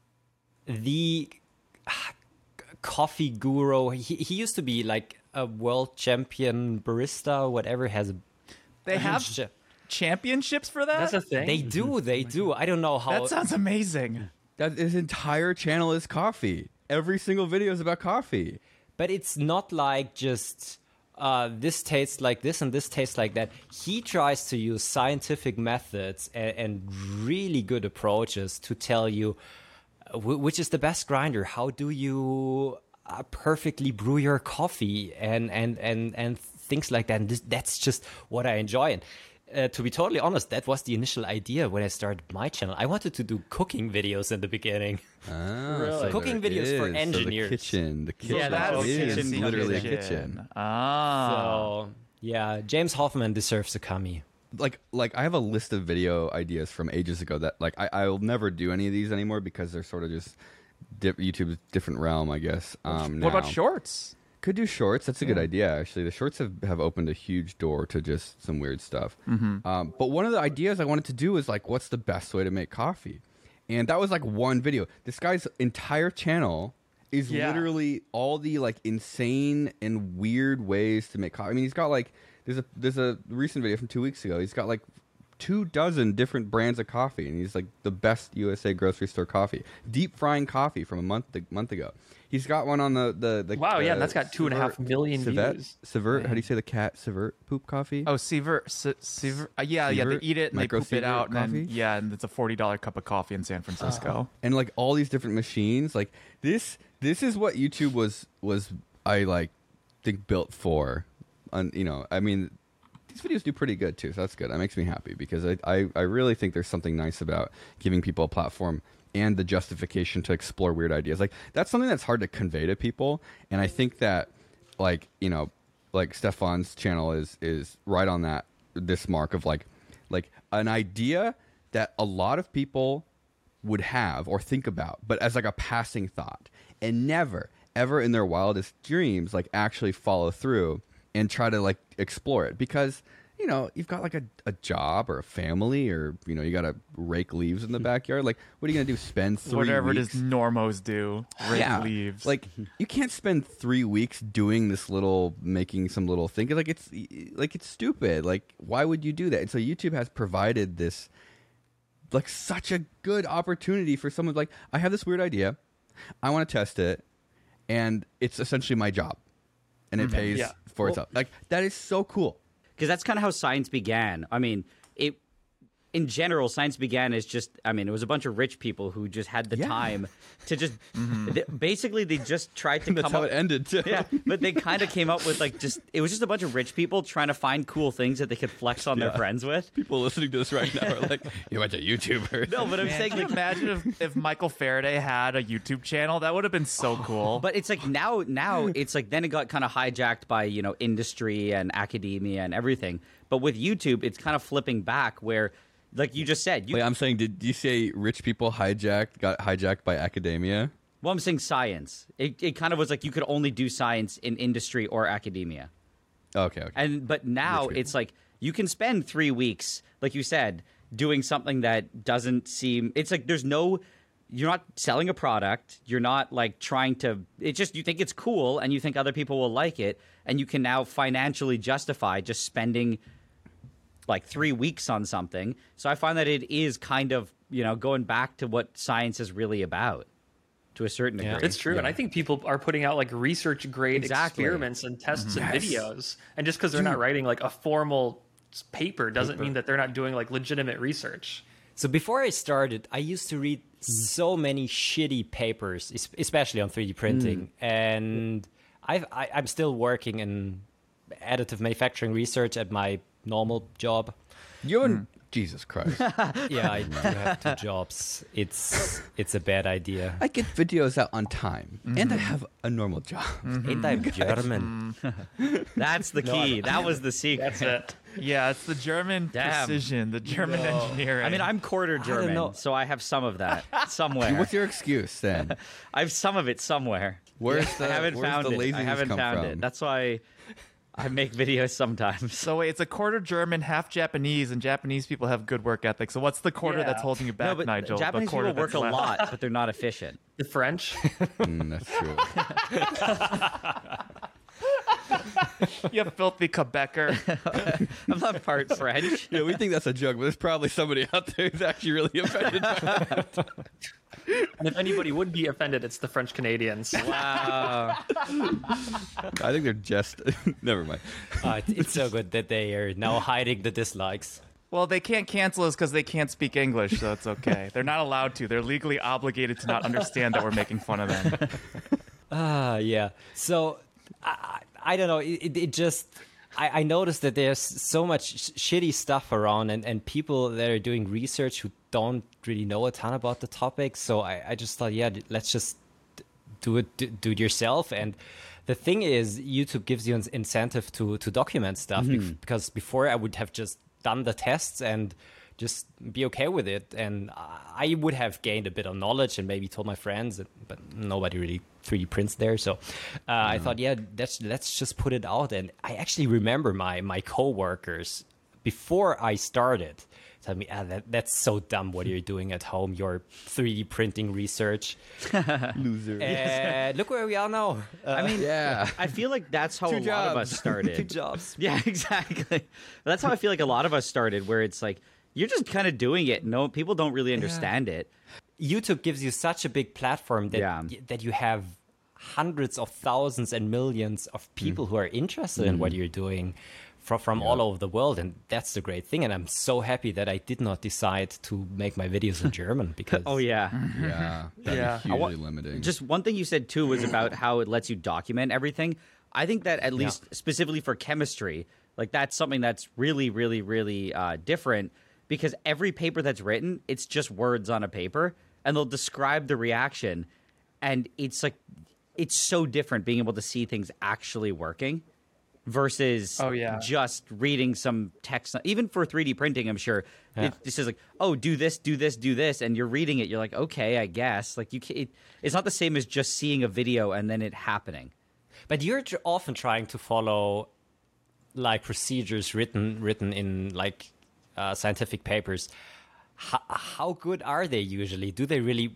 the ah, coffee guru. He he used to be like a world champion barista or whatever. Has a They have huge- championships for that? That's a thing. They do, they do. I don't know how. that sounds amazing. That his entire channel is coffee. Every single video is about coffee. But it's not like just uh, this tastes like this and this tastes like that. He tries to use scientific methods and, and really good approaches to tell you uh, wh- which is the best grinder. How do you uh, perfectly brew your coffee and and and and things like that. And this, that's just what I enjoy. And uh, to be totally honest, that was the initial idea when I started my channel. I wanted to do cooking videos in the beginning. Ah, Really? so Cooking there videos for is. So engineers. the kitchen, the kitchen Yeah, that's is kitchen literally a kitchen. kitchen. Ah. So yeah, James Hoffman deserves a Kami. Like, like I have a list of video ideas from ages ago that, like, I, I'll never do any of these anymore because they're sort of just dip, YouTube's different realm, I guess. Um, what about now. shorts? Could do shorts. That's a good idea, actually. The shorts have, have opened a huge door to just some weird stuff. Mm-hmm. Um, but one of the ideas I wanted to do is, like, what's the best way to make coffee? And that was, like, one video. This guy's entire channel is Yeah. literally all the, like, insane and weird ways to make coffee. I mean, he's got, like, there's a there's a recent video from two weeks ago. He's got, like, two dozen different brands of coffee, and he's, like, the best U S A grocery store coffee. Deep frying coffee from a month month ago. He's got one on the the, the Wow, yeah, uh, that's got two and a half Sivert- million Civet? views. Sivert, how do you say the cat? Sivert poop coffee? Oh, Seaver, Se- Seaver, uh, yeah, yeah. They Sievert? eat it and they Micro poop it Sievert out, and then, coffee? yeah, and it's a forty dollar cup of coffee in San Francisco. And like all these different machines, like this this is what YouTube was was I like think built for. On you know, I mean, these videos do pretty good too, so that's good. That makes me happy because I, I, I really think there's something nice about giving people a platform and the justification to explore weird ideas. Like that's something that's hard to convey to people, and I think that like you know, like Stefan's channel is is right on that this mark of like like an idea that a lot of people would have or think about, but as like a passing thought, and never ever in their wildest dreams like actually follow through and try to like explore it because you know you've got like a, a job or a family or you know you got to rake leaves in the backyard. Like what are you gonna do? Spend three Whatever weeks? it is normos do, rake leaves. Like you can't spend three weeks doing this little, making some little thing. Like it's like it's stupid. Like why would you do that? And so YouTube has provided this, like such a good opportunity for someone like I have this weird idea, I want to test it, and it's essentially my job, and it pays Yeah. for itself. Like that is so cool. Because that's kind of how science began. I mean, it in general, science began as just, I mean, it was a bunch of rich people who just had the Yeah. time to just, they, basically, they just tried to That's come how up. it ended too. Yeah, but they kind of came up with like just, it was just a bunch of rich people trying to find cool things that they could flex on their Yeah. friends with. People listening to this right now are like, "You bunch of YouTubers." No, but I'm Man, saying can you like, imagine if, if Michael Faraday had a YouTube channel? That would have been so cool. but it's like now, now it's like then it got kind of hijacked by, you know, industry and academia and everything. But with YouTube, it's kind of flipping back where, like you just said, you, Wait, I'm saying, did you say rich people hijacked got hijacked by academia? well, I'm saying science. It, it kind of was like you could only do science in industry or academia. Okay, okay. And but now Rich people. it's like you can spend three weeks, like you said, doing something that doesn't seem. It's like there's no. You're not selling a product. You're not like trying to. It's just you think it's cool and you think other people will like it, and you can now financially justify just spending like three weeks on something. So I find that it is kind of you know going back to what science is really about to a certain degree. Yeah. It's true, and I think people are putting out like research grade Exactly. experiments and tests and Yes. videos, and just because they're not writing like a formal s- paper doesn't mean that they're not doing like legitimate research. So before I started, I used to read so many shitty papers, es- especially on three D printing, and I've, I, I'm still working in additive manufacturing research at my normal job. You have an Jesus Christ. Yeah, I do have two jobs. It's it's a bad idea. I get videos out on time, and I have a normal job. Ain't I German? That's the key. That was the secret. That's it. Yeah, it's the German Damn. precision, the German engineering. I mean, I'm quarter don't German, know. so I have some of that somewhere. What's your excuse then? I have some of it somewhere. Where's the, I haven't where's found the it. I laziness haven't come found from? it. That's why I make videos sometimes. So wait, it's a quarter German, half Japanese, and Japanese people have good work ethic. So what's the quarter Yeah. that's holding you back, no, but Nigel? Japanese the quarter people work that's a left? lot, but they're not efficient. The French. Mm, that's true. You filthy Quebecer. I'm not part French. Yeah, we think that's a joke, but there's probably somebody out there who's actually really offended by that. And if anybody would be offended, it's the French Canadians. Wow. I think they're just. Never mind. Uh, it- it's so good that they are now hiding the dislikes. Well, they can't cancel us because they can't speak English, so it's okay. They're not allowed to. They're legally obligated to not understand that we're making fun of them. Ah, yeah. So I, I I don't know. It, it, it just I, I noticed that there's so much sh- shitty stuff around, and, and people that are doing research who don't really know a ton about the topic. So I, I just thought, yeah, let's just do it do, do it yourself. And the thing is, YouTube gives you an incentive to to document stuff bef- because before I would have just done the tests and just be okay with it, and I would have gained a bit of knowledge and maybe told my friends, but nobody really three D prints there. So uh, I thought, yeah, let's let's just put it out. And I actually remember my my coworkers before I started tell me, ah, that, that's so dumb what you're doing at home, your three D printing research. Loser. And look where we are now. Uh, I mean, yeah. I feel like that's how Two a lot of us jobs. started. two jobs. Yeah, exactly. That's how I feel like a lot of us started, where it's like you're just kind of doing it. No, people don't really understand it. YouTube gives you such a big platform that Yeah. that you have hundreds of thousands and millions of people who are interested in what you're doing from, from all over the world, and that's the great thing. And I'm so happy that I did not decide to make my videos in German because Oh yeah. Yeah. That'd Yeah. be hugely limiting. Just one thing you said too was about how it lets you document everything. I think that at least specifically for chemistry, like that's something that's really, really, really uh, different because every paper that's written, it's just words on a paper, and they'll describe the reaction, and it's like it's so different being able to see things actually working versus Oh, yeah. just reading some text. Even for three D printing, I'm sure it, this is like, oh, do this, do this, do this, and you're reading it. You're like, okay, I guess. Like you, can, it, it's not the same as just seeing a video and then it happening. But you're tr- often trying to follow like procedures written written in like uh, scientific papers. H- how good are they usually? Do they really?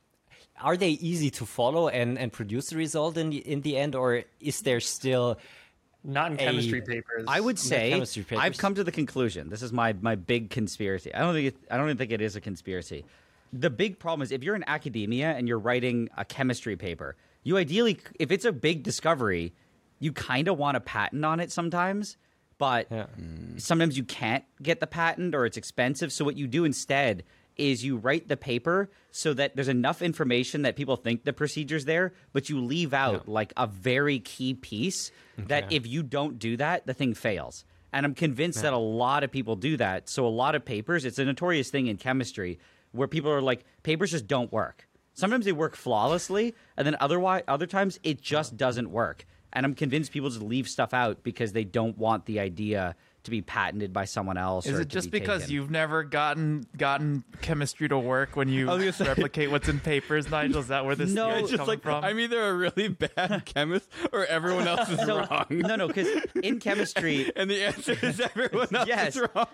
Are they easy to follow and, and produce the result in the, in the end, or is there still? Not in A- chemistry papers. I would the say chemistry papers. I've come to the conclusion. This is my my big conspiracy. I don't think it, I don't even think it is a conspiracy. The big problem is if you're in academia and you're writing a chemistry paper, you ideally, if it's a big discovery, you kind of want a patent on it sometimes, but Yeah. sometimes you can't get the patent or it's expensive. So what you do instead is you write the paper so that there's enough information that people think the procedure's there, but you leave out like a very key piece that if you don't do that, the thing fails. And I'm convinced that a lot of people do that. So a lot of papers, it's a notorious thing in chemistry where people are like, papers just don't work. Sometimes they work flawlessly, and then otherwise, other times it just doesn't work. And I'm convinced people just leave stuff out because they don't want the idea to be patented by someone else. Is or it to just be because taken. you've never gotten gotten chemistry to work when you I was gonna say- replicate what's in papers, Nigel? Is that where this No, is it's just coming like from? I'm either a really bad chemist or everyone else is So- wrong. No, no, because in chemistry, And the answer is everyone else Yes. is wrong.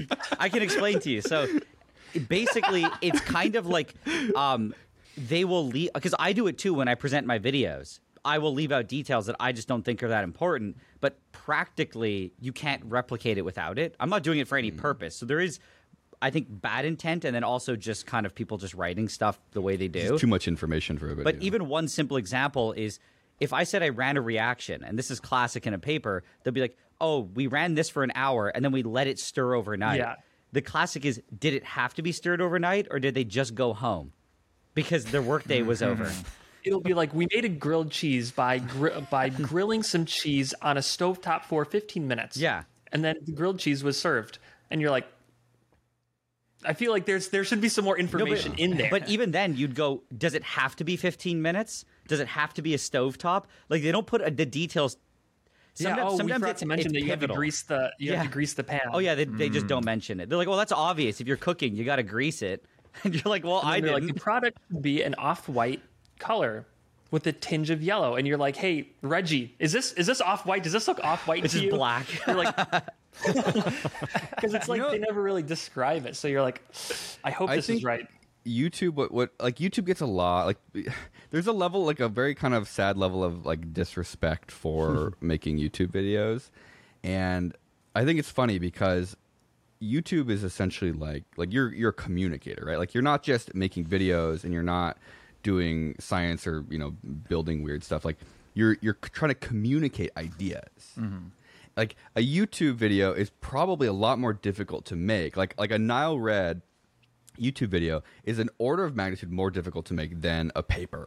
I can explain to you. So basically, it's kind of like um, they will leave, because I do it too when I present my videos. I will leave out details that I just don't think are that important, but practically you can't replicate it without it. I'm not doing it for any purpose. So there is, I think, bad intent, and then also just kind of people just writing stuff the way they do. It's too much information for everybody. But even one simple example is if I said I ran a reaction, and this is classic in a paper, they'll be like, oh, we ran this for an hour and then we let it stir overnight. Yeah. The classic is, did it have to be stirred overnight or did they just go home? Because their workday was over. It'll be like we made a grilled cheese by gr- by grilling some cheese on a stovetop for fifteen minutes. Yeah. And then the grilled cheese was served. And you're like, I feel like there's there should be some more information in there. But even then, you'd go, does it have to be fifteen minutes? Does it have to be a stovetop? Like, they don't put uh, the details. yeah, Sometimes, oh, we sometimes forgot it's, to mention it's that you have to pivotal. grease the you Yeah. have to grease the pan. Oh, yeah, they, they just don't mention it. They're like, well, that's obvious. If you're cooking, you got to grease it. And you're like, well, And I then they're didn't. like the product should be an off-white color with a tinge of yellow, and you're like, hey, Reggie, is this is this off-white? Does this look off-white This to is you? black. You're like, because it's like know- they never really describe it. So you're like, I hope I this think is right. YouTube, what what like YouTube gets a lot like. There's a level, like a very kind of sad level of like disrespect for making YouTube videos, and I think it's funny because YouTube is essentially like like you're you're a communicator, right? Like you're not just making videos and you're not doing science or you know building weird stuff. Like you're you're trying to communicate ideas. Like a YouTube video is probably a lot more difficult to make. Like like a Nile Red YouTube video is an order of magnitude more difficult to make than a paper.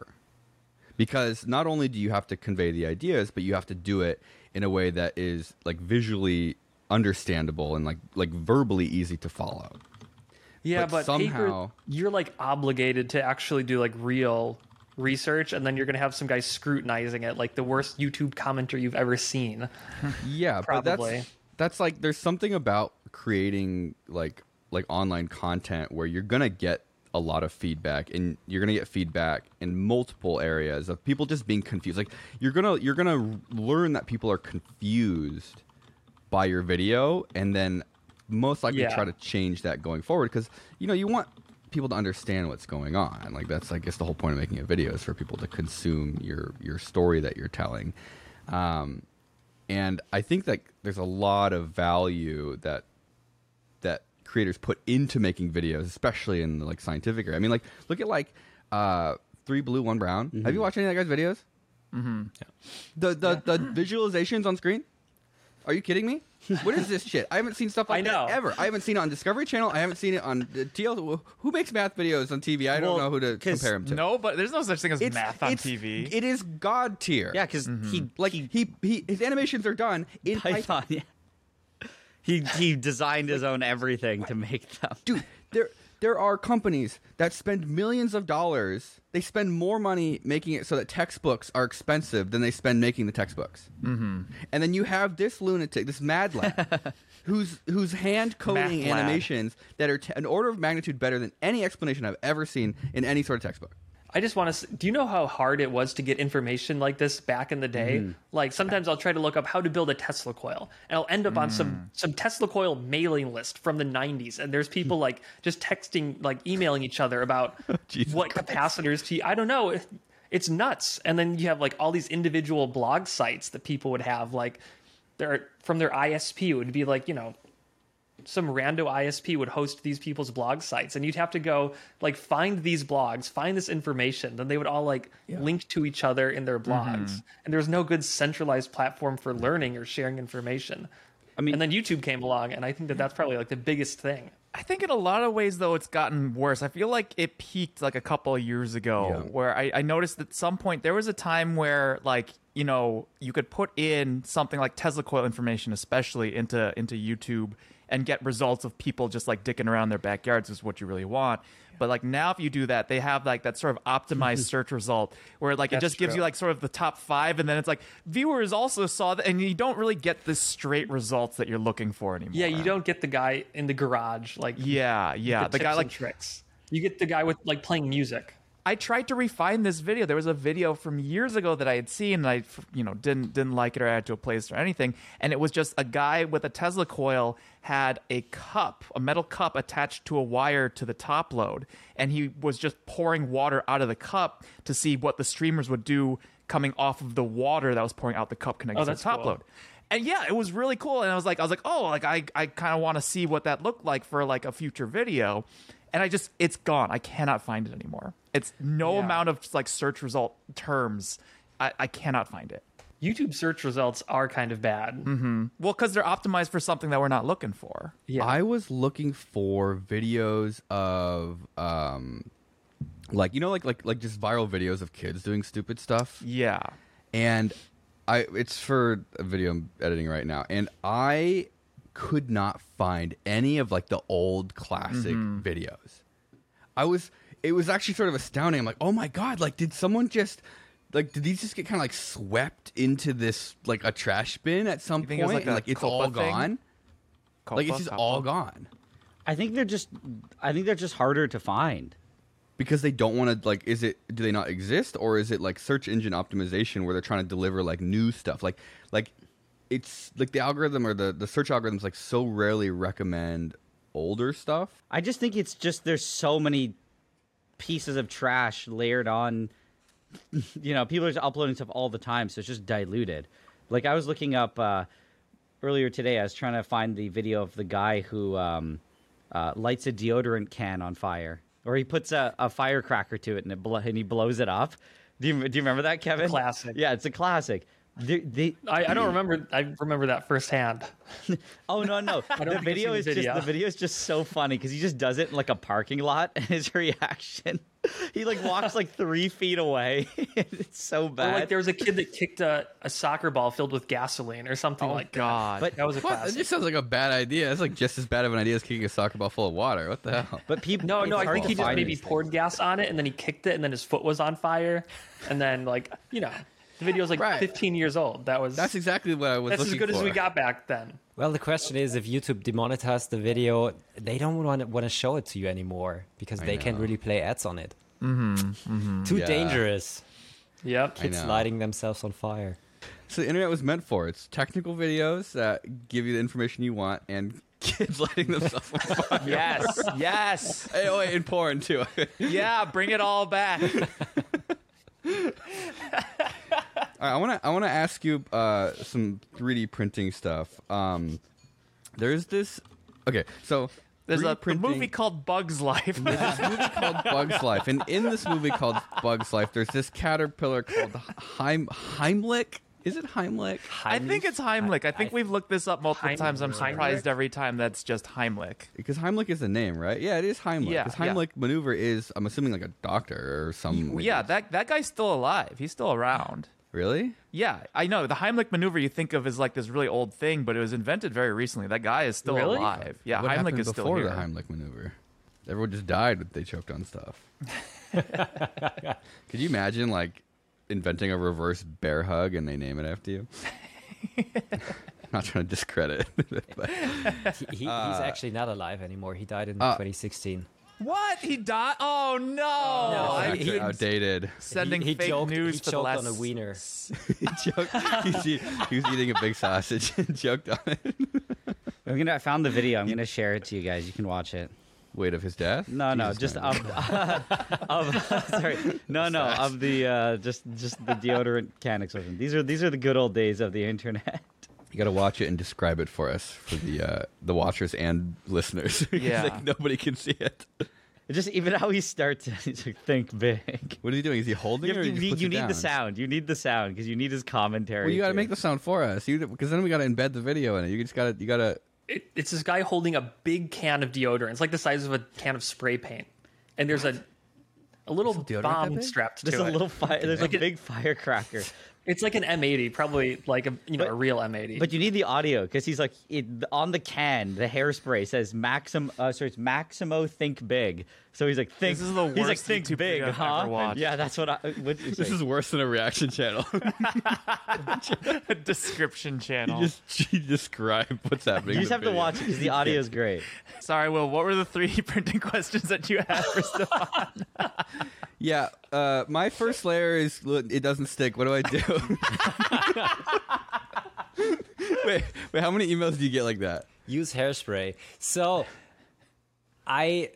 Because not only do you have to convey the ideas, but you have to do it in a way that is like visually understandable and like like verbally easy to follow. Yeah, but but, somehow- paper, you're like obligated to actually do like real research, and then you're gonna have some guy scrutinizing it, like the worst YouTube commenter you've ever seen. Yeah, but Probably. that's that's like there's something about creating like like online content where you're gonna get a lot of feedback, and you're gonna get feedback in multiple areas of people just being confused. Like you're gonna you're gonna learn that people are confused by your video, and then most likely Yeah. try to change that going forward because you know you want people to understand what's going on. Like that's I guess the whole point of making a video is for people to consume your your story that you're telling. Um, and I think that there's a lot of value that that creators put into making videos, especially in the, like scientific area. I mean, like look at like uh, Three Blue One Brown. Have you watched any of that guy's videos? Mm-hmm. Yeah. The the the visualizations on screen. Are you kidding me? What is this shit? I haven't seen stuff like I know. that ever. I haven't seen it on Discovery Channel. I haven't seen it on uh, T L. Who makes math videos on T V? I don't Well, know who to 'cause compare him to. No, but there's no such thing as It's- math on it's- T V. It is god tier. Yeah, because he like he, he, he his animations are done in Python. Python. Yeah. He he designed his own everything to make them. Dude, there there are companies that spend millions of dollars. They spend more money making it so that textbooks are expensive than they spend making the textbooks. Mm-hmm. And then you have this lunatic, this mad lad, who's who's hand coding Math lad. animations that are t- an order of magnitude better than any explanation I've ever seen in any sort of textbook. I just want to. Do you know how hard it was to get information like this back in the day? Mm-hmm. Like sometimes I'll try to look up how to build a Tesla coil, and I'll end up on Mm. some some Tesla coil mailing list from the nineties, and there's people like just texting, like emailing each other about Jesus what Christ. capacitors to. I don't know. It- It's nuts. And then you have like all these individual blog sites that people would have, like their from their I S P. It would be like you know. Some rando I S P would host these people's blog sites, and you'd have to go like find these blogs, find this information. Then they would all like link to each other in their blogs, and there was no good centralized platform for learning or sharing information. I mean, And then YouTube came along, and I think that that's probably like the biggest thing. I think in a lot of ways, though, it's gotten worse. I feel like it peaked like a couple of years ago, Yeah. where I, I noticed at some point there was a time where, like, you know, you could put in something like Tesla coil information, especially into into YouTube, and get results of people just like dicking around their backyards is what you really want. But like now, if you do that, they have like that sort of optimized search result where like it That's just gives true. you like sort of the top five, and then it's like viewers also saw that, and you don't really get the straight results that you're looking for anymore. Yeah, you don't get the guy in the garage like Yeah, yeah, the, the guy tips like and tricks. You get the guy with like playing music. I tried to refine this video. There was a video from years ago that I had seen, and I, you know, didn't didn't like it or add to a playlist or anything. And it was just a guy with a Tesla coil had a cup, a metal cup attached to a wire to the top load, and he was just pouring water out of the cup to see what the streamers would do coming off of the water that was pouring out the cup connected Oh, to the that's top cool. load. And yeah, it was really cool. And I was like, I was like, oh, like I, I kind of want to see what that looked like for like a future video. And I just, it's gone. I cannot find it anymore. It's no Yeah. amount of like search result terms. I, I cannot find it. YouTube search results are kind of bad. Well, because they're optimized for something that we're not looking for. Yeah. I was looking for videos of um like you know like like like just viral videos of kids doing stupid stuff. Yeah. And I it's for a video I'm editing right now, and I could not find any of like the old classic Mm-hmm. videos. I was, it was actually sort of astounding. I'm like, oh my God, like, did someone just, like, did these just get kind of like swept into this, like a trash bin at some You think point? it was like and a like it's Copa all thing? gone? Like, it's Copa, just Copa? all gone. I think they're just I think they're just harder to find. Because they don't want to, like, is it, do they not exist? Or is it like search engine optimization where they're trying to deliver like new stuff? Like, like it's like the algorithm or the, the search algorithms like so rarely recommend older stuff. I just think it's just there's so many pieces of trash layered on. You know, people are just uploading stuff all the time, so it's just diluted. Like I was looking up uh, earlier today, I was trying to find the video of the guy who um, uh, lights a deodorant can on fire, or he puts a, a firecracker to it and it blo- and he blows it up. Do you do you remember that, Kevin? Classic. Yeah, it's a classic. They, they, I, I don't remember. I remember that firsthand. Oh no no! don't the think I've video seen is the just video. the video is just so funny because he just does it in like a parking lot, and his reaction, he like walks like three feet away. It's so Or bad. like there was a kid that kicked a, a soccer ball filled with gasoline or something Oh like God! But- that. That was a What? That classic. just sounds like a bad idea. It's like just as bad of an idea as kicking a soccer ball full of water. What the hell? but people, No, no, it's I hard think to he just find maybe these poured things. gas on it and then he kicked it and then his foot was on fire. And then, like, you know, the video's like Right. fifteen years old. That was That's exactly what I was that's as looking good as for. we got back then. Well, the question is, if YouTube demonetized the video, they don't want to want to show it to you anymore because I they can't know. really play ads on it. Mm-hmm. Too Yeah. dangerous. Yep. Kids know. lighting themselves on fire. So the internet was meant for. It's technical videos that give you the information you want and kids lighting themselves on fire. Yes, yes, Hey, oh wait, in porn too. yeah. Bring it all back. All right, I want to I want to ask you uh, some three D printing stuff. Um, there's this. Okay, so There's three D a, a printing, movie called Bugs Life. There's this movie called Bugs Life, and in this movie called Bugs Life, there's this caterpillar called Heim, Heimlich. Is it Heimlich? I think it's Heimlich. I think I- we've looked this up multiple Heim- times. I'm Heimlich? surprised every time that's just Heimlich. Because Heimlich is a name, right? Yeah, it is Heimlich. Yeah, Because yeah. Heimlich maneuver is, I'm assuming, like a doctor or some. Yeah, that that guy's still alive. He's still around. Really? Yeah, I know. The Heimlich maneuver you think of as like this really old thing, but it was invented very recently. That guy is still Really? alive. Yeah, What Heimlich happened is still before here. the Heimlich maneuver? Everyone just died when they choked on stuff. Could you imagine, like, inventing a reverse bear hug and they name it after you? I'm not trying to discredit it. But, He, he, he's actually not alive anymore. He died in uh, twenty sixteen. What? He died? Oh no! No, I- facts he- are outdated. sending he, he fake joked, news he for the choked last on a wiener. he, joked, he's eat- he was eating a big sausage and joked on it. I'm gonna. I found the video. I'm gonna share it to you guys. You can watch it. Wait, of his death? No, no, Jesus just Christ. of, of sorry, no, no, of the uh, just just the deodorant can explosion. These are these are the good old days of the internet. You got to watch it and describe it for us, for the uh, the watchers and listeners. Because, Yeah. like, nobody can see it. It's just even how he starts it. He's like, think big. What is he doing? Is he holding You, it or you he just need, puts you it need the down? sound. You need the sound because you need his commentary. Well, you got to too. make the sound for us. You because then we got to embed the video in it. You just got to you got to. It, it's this guy holding a big can of deodorant. It's like the size of a can of spray paint. And there's a a little Is deodorant that bomb big? strapped There's to a it. little fire. There's Like a it- big firecracker. It's like an M eighty, probably like a you know But- a real M eighty. But you need the audio because he's like it, on the can. The hairspray says Maxim. Uh, sorry, it's Maximo Think Big. So he's like think. This is the He's like worst think YouTube big, video I've huh? ever watched. Yeah, that's what I. What, This is worse than a reaction channel. A description channel. you just you describe what's happening. You in just the have to video. watch it because the audio is great. Sorry, Will. What were the three D printing questions that you had for Stefan? Yeah, uh, my first layer is look, it doesn't stick. What do I do? wait, wait. How many emails do you get like that? Use hairspray. So, I,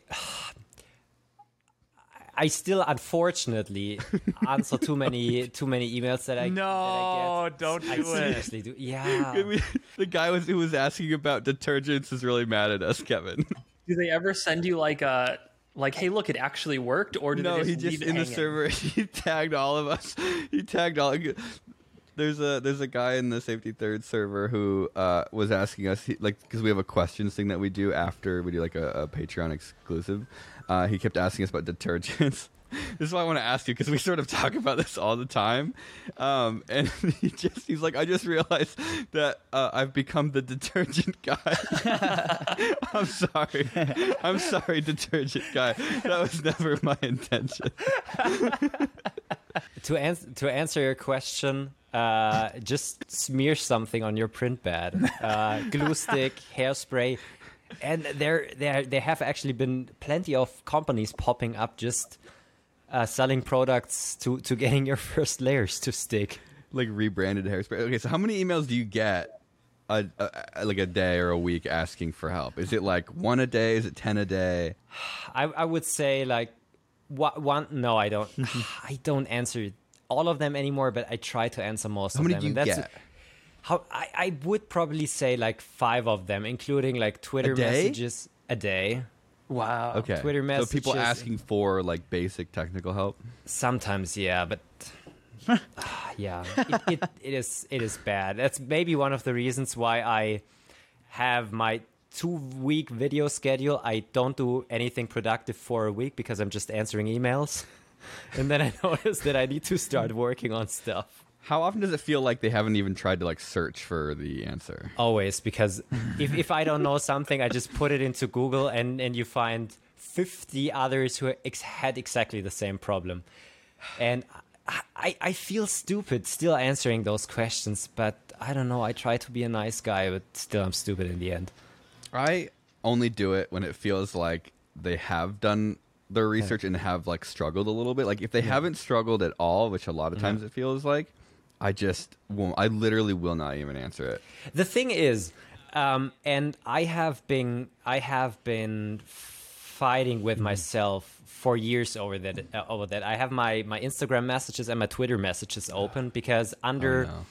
I still unfortunately answer too many too many emails that I No, that I get. don't I do it. seriously do. Yeah. We- the guy was who was asking about detergents is really mad at us, Kevin. do they ever send you like a like, hey, look, it actually worked, or did no, they he just just leave it in the hanging? server. He tagged all of us. He tagged all. There's a there's a guy in the Safety Third server who uh, was asking us he, like because we have a questions thing that we do after we do like a, a Patreon exclusive. Uh, he kept asking us about detergents. this is why I want to ask you because we sort of talk about this all the time. Um, and he just he's like, I just realized that uh, I've become the detergent guy. I'm sorry. I'm sorry, detergent guy. That was never my intention. To answer to answer your question, uh, just smear something on your print pad. Uh, glue stick, hairspray. And there, there, there have actually been plenty of companies popping up just uh, selling products to, to getting your first layers to stick. Like rebranded hairspray. Okay, so how many emails do you get a, a, like a day or a week asking for help? Is it like one a day? Is it ten a day? I, I would say like one. No, I don't. I don't answer all of them anymore, but I try to answer most How of many them. do you and that's get? How I, I would probably say like five of them, including like Twitter A day? messages a day. Wow. Okay. Twitter So people messages. asking for like basic technical help. Sometimes, yeah, but yeah, it, it, it is it is bad. That's maybe one of the reasons why I have my two-week video schedule. I don't do anything productive for a week because I'm just answering emails, and then I notice that I need to start working on stuff. How often does it feel like they haven't even tried to like search for the answer? Always, because if, if I don't know something, I just put it into Google and, and you find fifty others who ex- had exactly the same problem. And I, I feel stupid still answering those questions, but I don't know. I try to be a nice guy, but still I'm stupid in the end. I only do it when it feels like they have done their research and have like struggled a little bit. Like if they haven't struggled at all, which a lot of times it feels like, I just won't. I literally will not even answer it. The thing is, um, and I have been, I have been fighting with myself for years over that. Uh, over that, I have my my Instagram messages and my Twitter messages open because under Oh, no.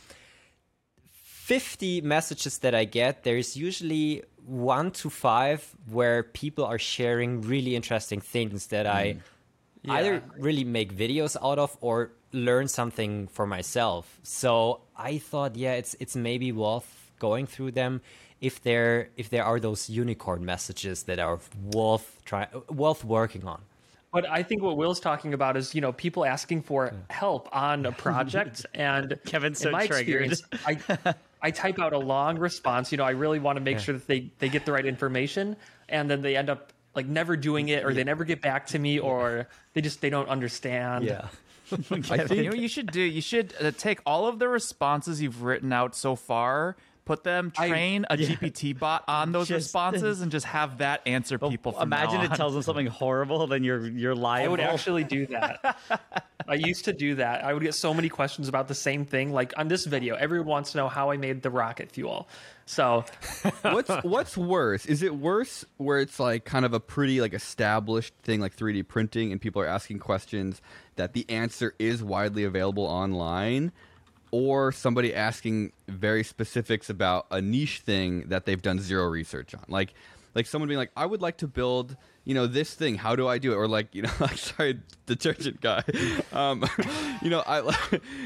fifty messages that I get, there's usually one to five where people are sharing really interesting things that I either really make videos out of or learn something for myself. So I thought, yeah, it's it's maybe worth going through them if there if there are those unicorn messages that are worth try worth working on. But I think what Will's talking about is, you know, people asking for help on a project. And Kevin's so in my triggered. experience, I, I type out a long response. You know, I really want to make sure that they, they get the right information. And then they end up like never doing it, or they never get back to me, or they just, they don't understand. Yeah. I You know think what you should do? You should uh, take all of the responses you've written out so far, put them, I- train a G P T bot on those Just- responses, and just have that answer people. From Imagine now it on. tells them something horrible, then you're you're I liable. would actually do that. I used to do that. I would get so many questions about the same thing. Like on this video, everyone wants to know how I made the rocket fuel. So what's what's worse? Is it worse where it's like kind of a pretty like established thing like three D printing and people are asking questions that the answer is widely available online, or somebody asking very specifics about a niche thing that they've done zero research on? Like like someone being like, I would like to build, you know, this thing. How do I do it? Or like, you know, like sorry, detergent guy. Um, you know, I like,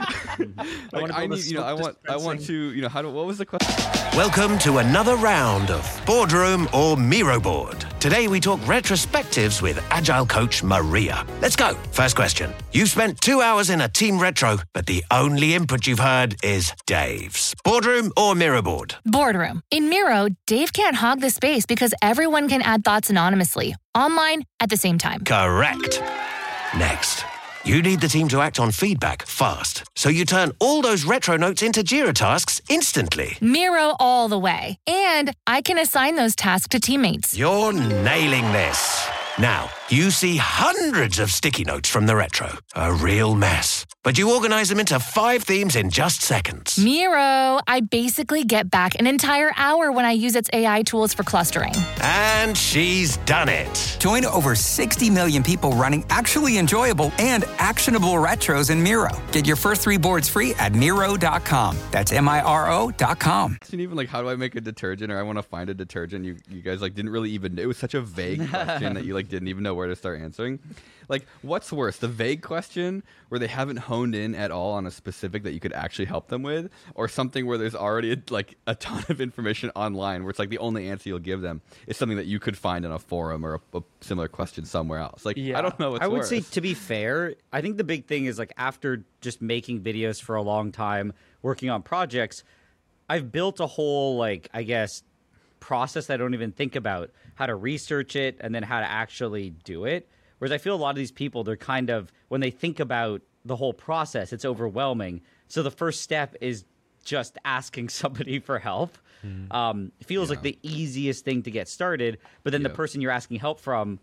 like wanna I build a need, you know, I smoke want, I want dispensing- to, you know, how do? What was the question? Welcome to another round of Boardroom or Miro Board. Today we talk retrospectives with Agile coach Maria. Let's go. First question. You've spent two hours in a team retro, but the only input you've heard is Dave's. Boardroom or Miro Board? Boardroom. In Miro, Dave can't hog the space because everyone can add thoughts anonymously, online, at the same time. Correct. Next. You need the team to act on feedback fast, so you turn all those retro notes into Jira tasks instantly. Miro all the way. And I can assign those tasks to teammates. You're nailing this. Now, you see hundreds of sticky notes from the retro. A real mess. But you organize them into five themes in just seconds. Miro, I basically get back an entire hour when I use its A I tools for clustering. And she's done it. Join over sixty million people running actually enjoyable and actionable retros in Miro. Get your first three boards free at Miro dot com. That's M I R O dot com. And even like, how do I make a detergent, or I want to find a detergent? You you guys like didn't really even. It was such a vague question that you like didn't even know where to start answering. Like, what's worse, the vague question where they haven't honed in at all on a specific that you could actually help them with, or something where there's already like a ton of information online where it's like the only answer you'll give them is something that you could find in a forum or a, a similar question somewhere else. Like, Yeah. I don't know what's I would worse. say, to be fair, I think the big thing is like after just making videos for a long time, working on projects, I've built a whole like I guess process that I don't even think about how to research it and then how to actually do it. Whereas I feel a lot of these people, they're kind of, when they think about the whole process, it's overwhelming. So the first step is just asking somebody for help. Mm. Um, it feels Yeah. like the easiest thing to get started. But then Yeah. the person you're asking help from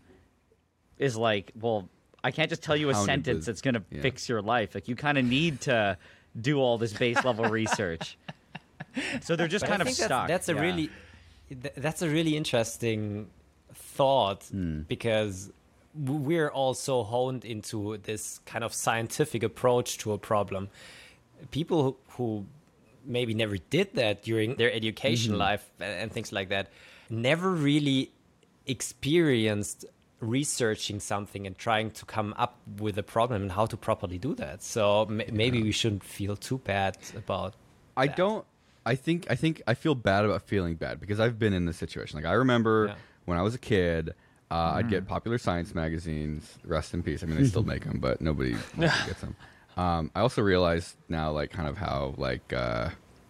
is like, well, I can't just tell you a Hounded sentence with- that's going to yeah. fix your life. Like, you kind of need to do all this base level research. So they're just But kind I of think that's, stuck. that's a Yeah. really th- that's a really interesting thought because w- we're all so honed into this kind of scientific approach to a problem. People who, who maybe never did that during their education life and, and things like that never really experienced researching something and trying to come up with a problem and how to properly do that. So m- maybe we shouldn't feel too bad about I that. don't. I think. I think. I feel bad about feeling bad because I've been in this situation. Like I remember Yeah. when I was a kid, uh, I'd get Popular Science magazines. Rest in peace. I mean, they still make them, but nobody, nobody gets them. Um, I also realize now, like, kind of how, like, uh,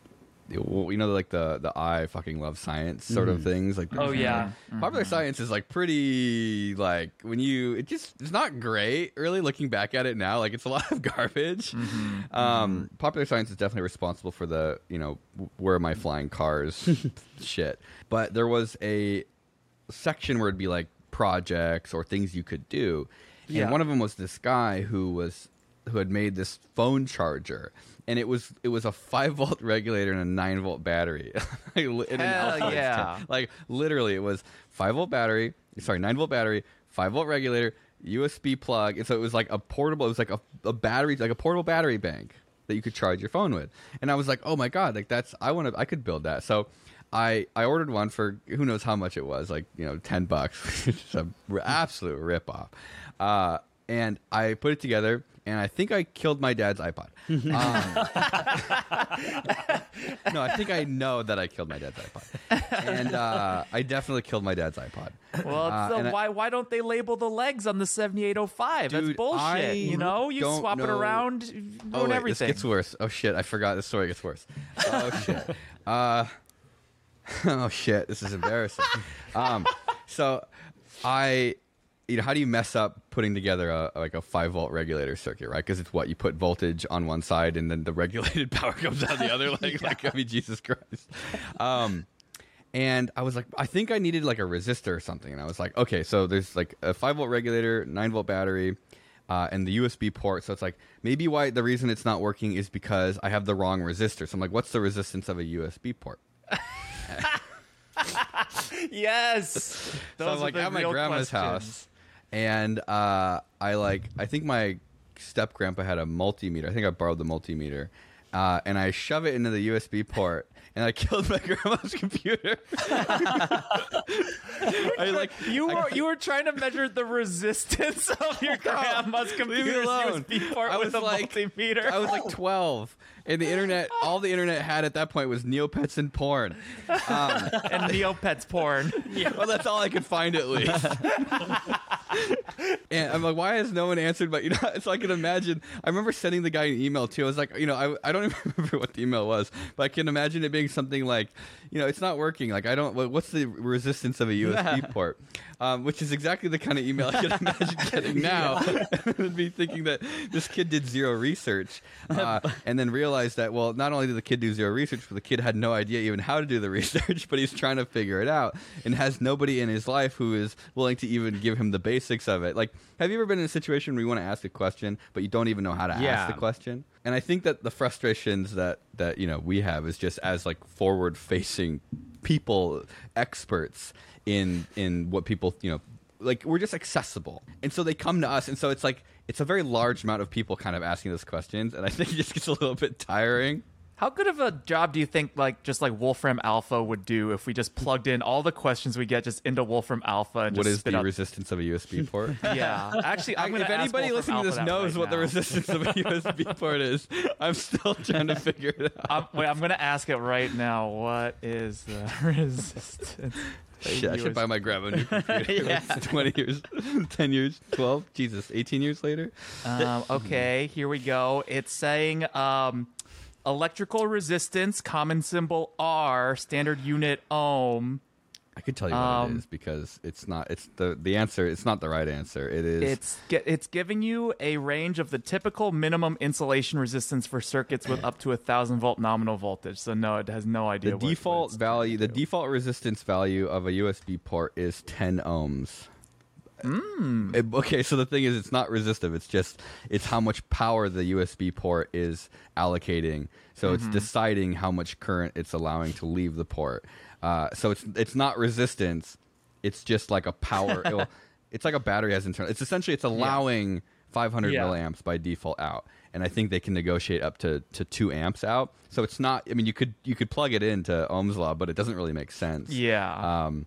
you know, like the the I fucking love science sort of things. Like, Oh, yeah. Popular Science is like pretty like when you it just it's not great really looking back at it now. Like it's a lot of garbage. Um, Popular Science is definitely responsible for the you know w- where am I flying cars shit. But there was a section where it'd be like projects or things you could do, and Yeah. one of them was this guy who was who had made this phone charger. And it was it was a five volt regulator and a nine volt battery. in an Hell Altoids yeah. kit. Like literally, it was five volt battery. Sorry, nine volt battery, five volt regulator, U S B plug. And so it was like a portable. It was like a, a battery, like a portable battery bank that you could charge your phone with. And I was like, oh my god, like that's I want to. I could build that. So I I ordered one for who knows how much it was, like you know ten bucks. It's a r- absolute rip off. Uh, and I put it together. And I think I killed my dad's iPod. Um, no, I think I know that I killed my dad's iPod. And uh, I definitely killed my dad's iPod. Well, Uh, so and I- why why don't they label the legs on the seventy-eight oh five? That's Dude, bullshit. I You know, you don't swap it know- around, ruin Oh, wait, everything. this gets worse. Oh, shit. I forgot. This story gets worse. Oh, shit. Uh, oh, shit. This is embarrassing. Um, so I... You know, how do you mess up putting together a like a five volt regulator circuit, right? Because it's what you put voltage on one side and then the regulated power comes out the other. Like, like I mean, Jesus Christ. Um, and I was like, I think I needed like a resistor or something. And I was like, okay, so there's like a five volt regulator, nine volt battery, uh, and the U S B port. So it's like maybe why the reason it's not working is because I have the wrong resistor. So I'm like, what's the resistance of a U S B port? Yes. So Those I'm are like the at my real grandma's questions. house, and uh, I like I think my step grandpa had a multimeter. I think I borrowed the multimeter, uh, and I shove it into the U S B port, and I killed my grandma's computer. I like You I- were you were trying to measure the resistance of your grandma's Leave me computer's U S alone. B port I with was a like- multimeter. I was like twelve, and the internet, all the internet had at that point was Neopets and porn. Um, and Neopets porn. Well, that's all I could find at least. And I'm like, why has no one answered? But you know, so I can imagine. I remember sending the guy an email too. I was like, you know, I, I don't even remember what the email was, but I can imagine it being something like, you know, it's not working. Like I don't. What's the resistance of a U S B port? Um, which is exactly the kind of email I can imagine getting now. And be thinking that this kid did zero research, uh, and then realized that well, not only did the kid do zero research, but the kid had no idea even how to do the research, but he's trying to figure it out and has nobody in his life who is willing to even give him the basics of it. Like, have you ever been in a situation where you want to ask a question, but you don't even know how to Yeah. ask the question? And I think that the frustrations that, that you know we have is just as like forward facing people, experts in in what people you know like we're just accessible, and so they come to us, and so it's like it's a very large amount of people kind of asking those questions, and I think it just gets a little bit tiring. How good of a job do you think like just like Wolfram Alpha would do if we just plugged in all the questions we get just into Wolfram Alpha and What just is spit the out... resistance of a U S B port? Yeah, actually, I'm gonna if ask anybody Wolfram listening to Alpha this that knows right what the now. resistance of a U S B port is, I'm still trying to figure it out. I'm, wait, I'm gonna ask it right now. What is the resistance? Shit, I should buy my grandma a new computer. Yeah. It's twenty years, ten years, twelve, Jesus, eighteen years later. Um, okay, here we go. It's saying um, electrical resistance, common symbol R, standard unit ohm. I could tell you what Um, it is because it's not. It's the the answer. It's not the right answer. It is. It's ge- it's giving you a range of the typical minimum insulation resistance for circuits with up to a thousand volt nominal voltage. So no, it has no idea. the what- what default it's value. The trying to do. default resistance value of a U S B port is ten ohms. Hmm. It- okay, so the thing is, it's not resistive. It's just it's how much power the U S B port is allocating. So Mm-hmm. it's deciding how much current it's allowing to leave the port. Uh, so it's it's not resistance. It's just like a power. it will- it's like a battery has internal. It's essentially it's allowing five hundred Yeah. milliamps by default out, and I think they can negotiate up to, to two amps out. So it's not. I mean, you could you could plug it into Ohm's law, but it doesn't really make sense. Yeah. Um,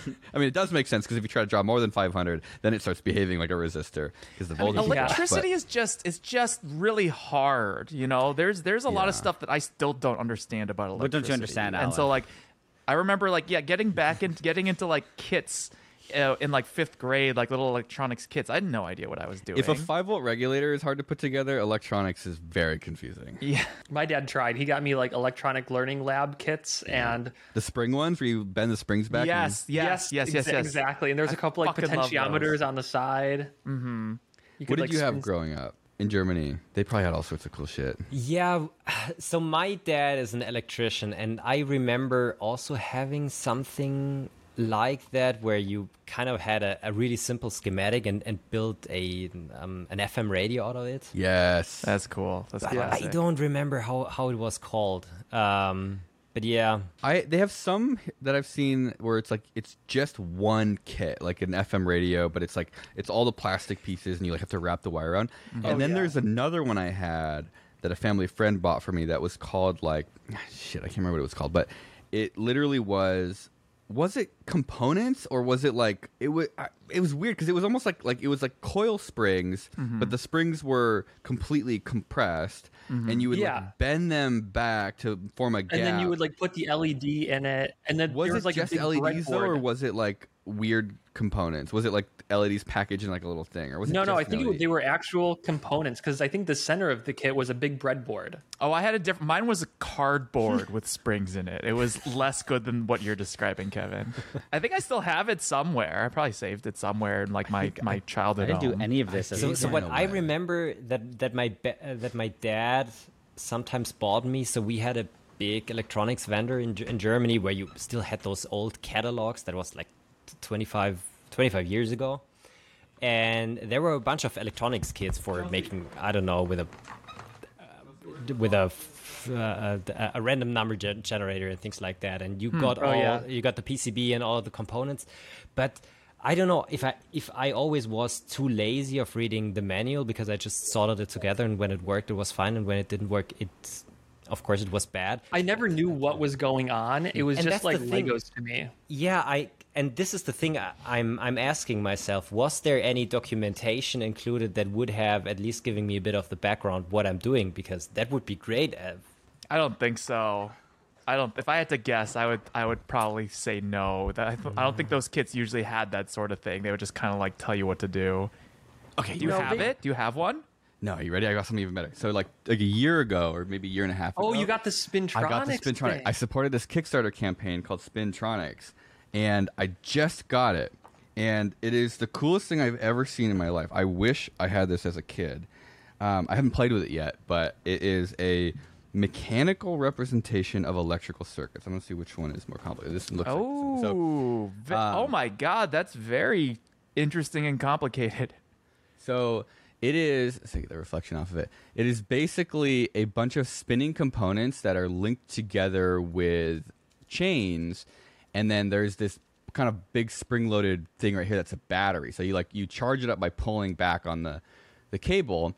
I mean, it does make sense because if you try to draw more than five hundred, then it starts behaving like a resistor because the voltage. is off, Electricity but- is just is just really hard, you know. There's there's a lot of Yeah. stuff that I still don't understand about What electricity. don't you understand, And so Alan? like, I remember like yeah, getting back into getting into like kits uh, in like fifth grade, like little electronics kits. I had no idea what I was doing. If a five volt regulator is hard to put together, electronics is very confusing. yeah, My dad tried. He got me like electronic learning lab kits and The spring ones where you bend the springs back. and- yes, yes, yes, yes, exa- yes, exactly. And there's a I couple like fucking love potentiometers on the side. Mm-hmm. What did you have growing up in Germany? They probably had all sorts of cool shit. Yeah, so my dad is an electrician, and I remember also having something like that where you kind of had a, a really simple schematic and, and built a um, an F M radio out of it. Yes. That's cool. That's I, I classic. don't remember how, how it was called. Um, but yeah, I they have some that I've seen where it's like it's just one kit, like an F M radio, but it's like it's all the plastic pieces and you like have to wrap the wire around. And then yeah. there's another one I had that a family friend bought for me that was called like shit, I can't remember what it was called, but it literally was was it components or was it like it was it was weird because it was almost like like it was like coil springs, but the springs were completely compressed and you would Yeah. like bend them back to form a gap. And then you would like put the L E D in it, and then Was there it was like just a big L E Ds though, or breadboard. was it like weird components? Was it like L E Ds packaged in like a little thing, or was it No, just no, I an think it, L E D? they were actual components because I think the center of the kit was a big breadboard. Oh, I had a different. Mine was a cardboard with springs in it. It was less good than what you're describing, Kevin. I think I still have it somewhere. I probably saved it somewhere in like my my I childhood. didn't do home. any of this. as so a so kid. what no I way. remember that that my ba- uh, that my dad sometimes bought me. So we had a big electronics vendor in G- in Germany where you still had those old catalogs. That was like twenty-five, twenty-five years ago, and there were a bunch of electronics kits for making I don't know with a uh, with a f- uh, a, a random number gen- generator and things like that. And you got Oh, all yeah. you got the P C B and all the components, but I don't know if I if I always was too lazy of reading the manual because I just soldered it together, and when it worked it was fine, and when it didn't work it of course it was bad. I never knew what was going on. It was And just that's like the thing. Legos to me. Yeah, I and this is the thing I, I'm I'm asking myself: was there any documentation included that would have at least giving me a bit of the background what I'm doing? Because that would be great. Uh, I don't think so. I don't. If I had to guess, I would. I would probably say no. That I, th- I don't think those kits usually had that sort of thing. They would just kind of like tell you what to do. Okay, do you No, have they- it? Do you have one? No, you ready? I got something even better. So like like a year ago, or maybe a year and a half ago. Oh, you got the Spintronics. I got the Spintronic. thing. I supported this Kickstarter campaign called Spintronics, and I just got it, and it is the coolest thing I've ever seen in my life. I wish I had this as a kid. Um, I haven't played with it yet, but it is a mechanical representation of electrical circuits. I'm gonna see which one is more complicated. This looks Oh, like so. ve- um, oh my God, that's very interesting and complicated. So it is, let's take the reflection off of it. It is basically a bunch of spinning components that are linked together with chains, and then there's this kind of big spring-loaded thing right here that's a battery. So you like you charge it up by pulling back on the the cable.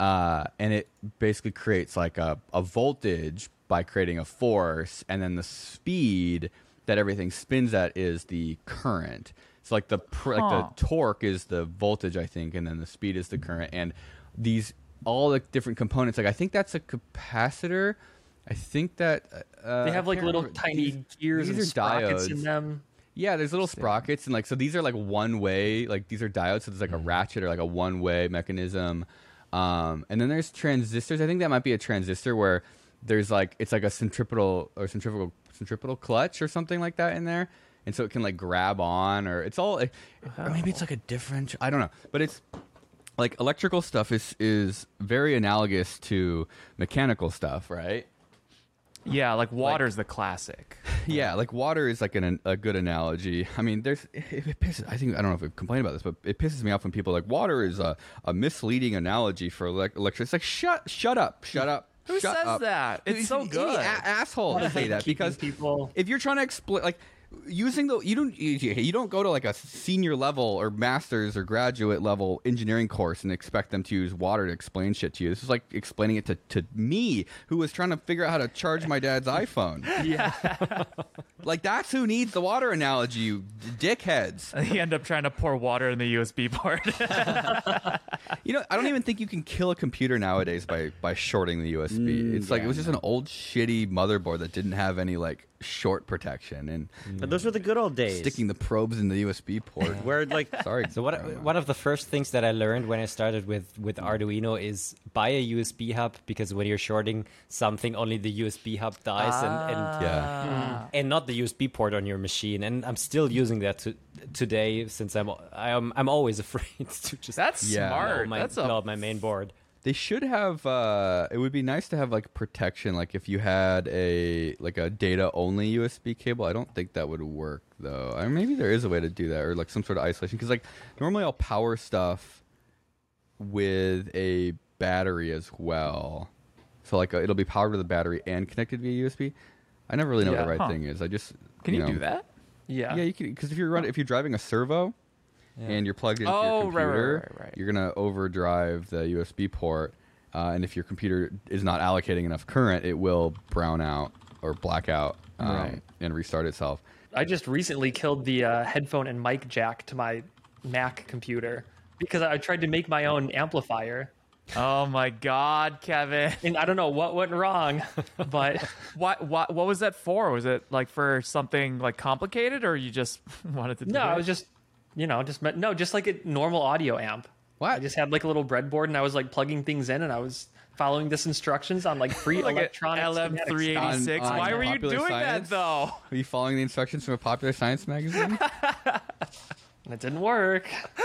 uh, and it basically creates like a, a voltage by creating a force, and then the speed that everything spins at is the current. So like the pr- Huh. like the torque is the voltage, I think, and then the speed is the current. And these all the different components, like I think that's a capacitor. I think that uh, They have I like can't little remember. tiny These- gears these and are sprockets diodes. in them. Yeah, there's little sprockets, and like so these are like one way, like these are diodes, so there's like a ratchet or like a one way mechanism. Um, and then there's transistors. I think that might be a transistor where there's like it's like a centripetal or centrifugal centripetal clutch or something like that in there, and so it can like grab on, or it's all, like, or maybe it's like a different. I don't know, but it's like electrical stuff is is very analogous to mechanical stuff, right? Yeah, like water's the classic. Yeah, like water is like an, a good analogy. I mean, there's it, it pisses. I think I don't know if I complain about this, but it pisses me off when people are like water is a, a misleading analogy for elec- electricity. It's like shut shut up, shut up. Who shut says up. that? It's so Any good. a- asshole to say that, because people- if you're trying to explain, like using the you don't you, you don't go to like a senior level or master's or graduate level engineering course and expect them to use water to explain shit to you. This is like explaining it to, to me, who was trying to figure out how to charge my dad's iPhone. Yeah. Like that's who needs the water analogy, you dickheads. You end up trying to pour water in the U S B port. You know, I don't even think you can kill a computer nowadays by by shorting the U S B. Mm, it's like yeah, it was just an old shitty motherboard that didn't have any like short protection, and But those were the good old days. sticking the probes in the U S B port. where like Sorry. So what, one of the first things that I learned when I started with, with Arduino is buy a U S B hub, because when you're shorting something, only the U S B hub dies and, and Yeah. and not the U S B port on your machine. And I'm still using that to, today, since I'm I'm I'm always afraid to just That's Yeah. blow smart. my, That's blow a up my main board. They should have. Uh, it would be nice to have like protection, like if you had a like a data only U S B cable. I don't think that would work though. Or maybe there is a way to do that, or like some sort of isolation. Because like normally I'll power stuff with a battery as well. So like uh it'll be powered with a battery and connected via U S B. I never really know Yeah. what the right Huh. thing is. I just Can you, know, do that? Yeah. Yeah, you can, because if you're running, if you're driving a servo and you're plugged into Oh, your right, right, computer, right, right. you're gonna overdrive the U S B port, uh, and if your computer is not allocating enough current, it will brown out or black out um, Right. and restart itself. I just recently killed the uh, headphone and mic jack to my Mac computer because I tried to make my own amplifier. Oh my God, Kevin. And I don't know what went wrong, but What, what what was that for? Was it like for something like complicated, or you just wanted to do no, it? I was just, you know, just met, no, just like a normal audio amp. What? I just had like a little breadboard and I was like plugging things in and I was following this instructions on like free like electronic L M three schematics. eighty-six. On- on Why were you Popular doing Science? that though? Are you following the instructions from a popular science magazine? And it didn't work.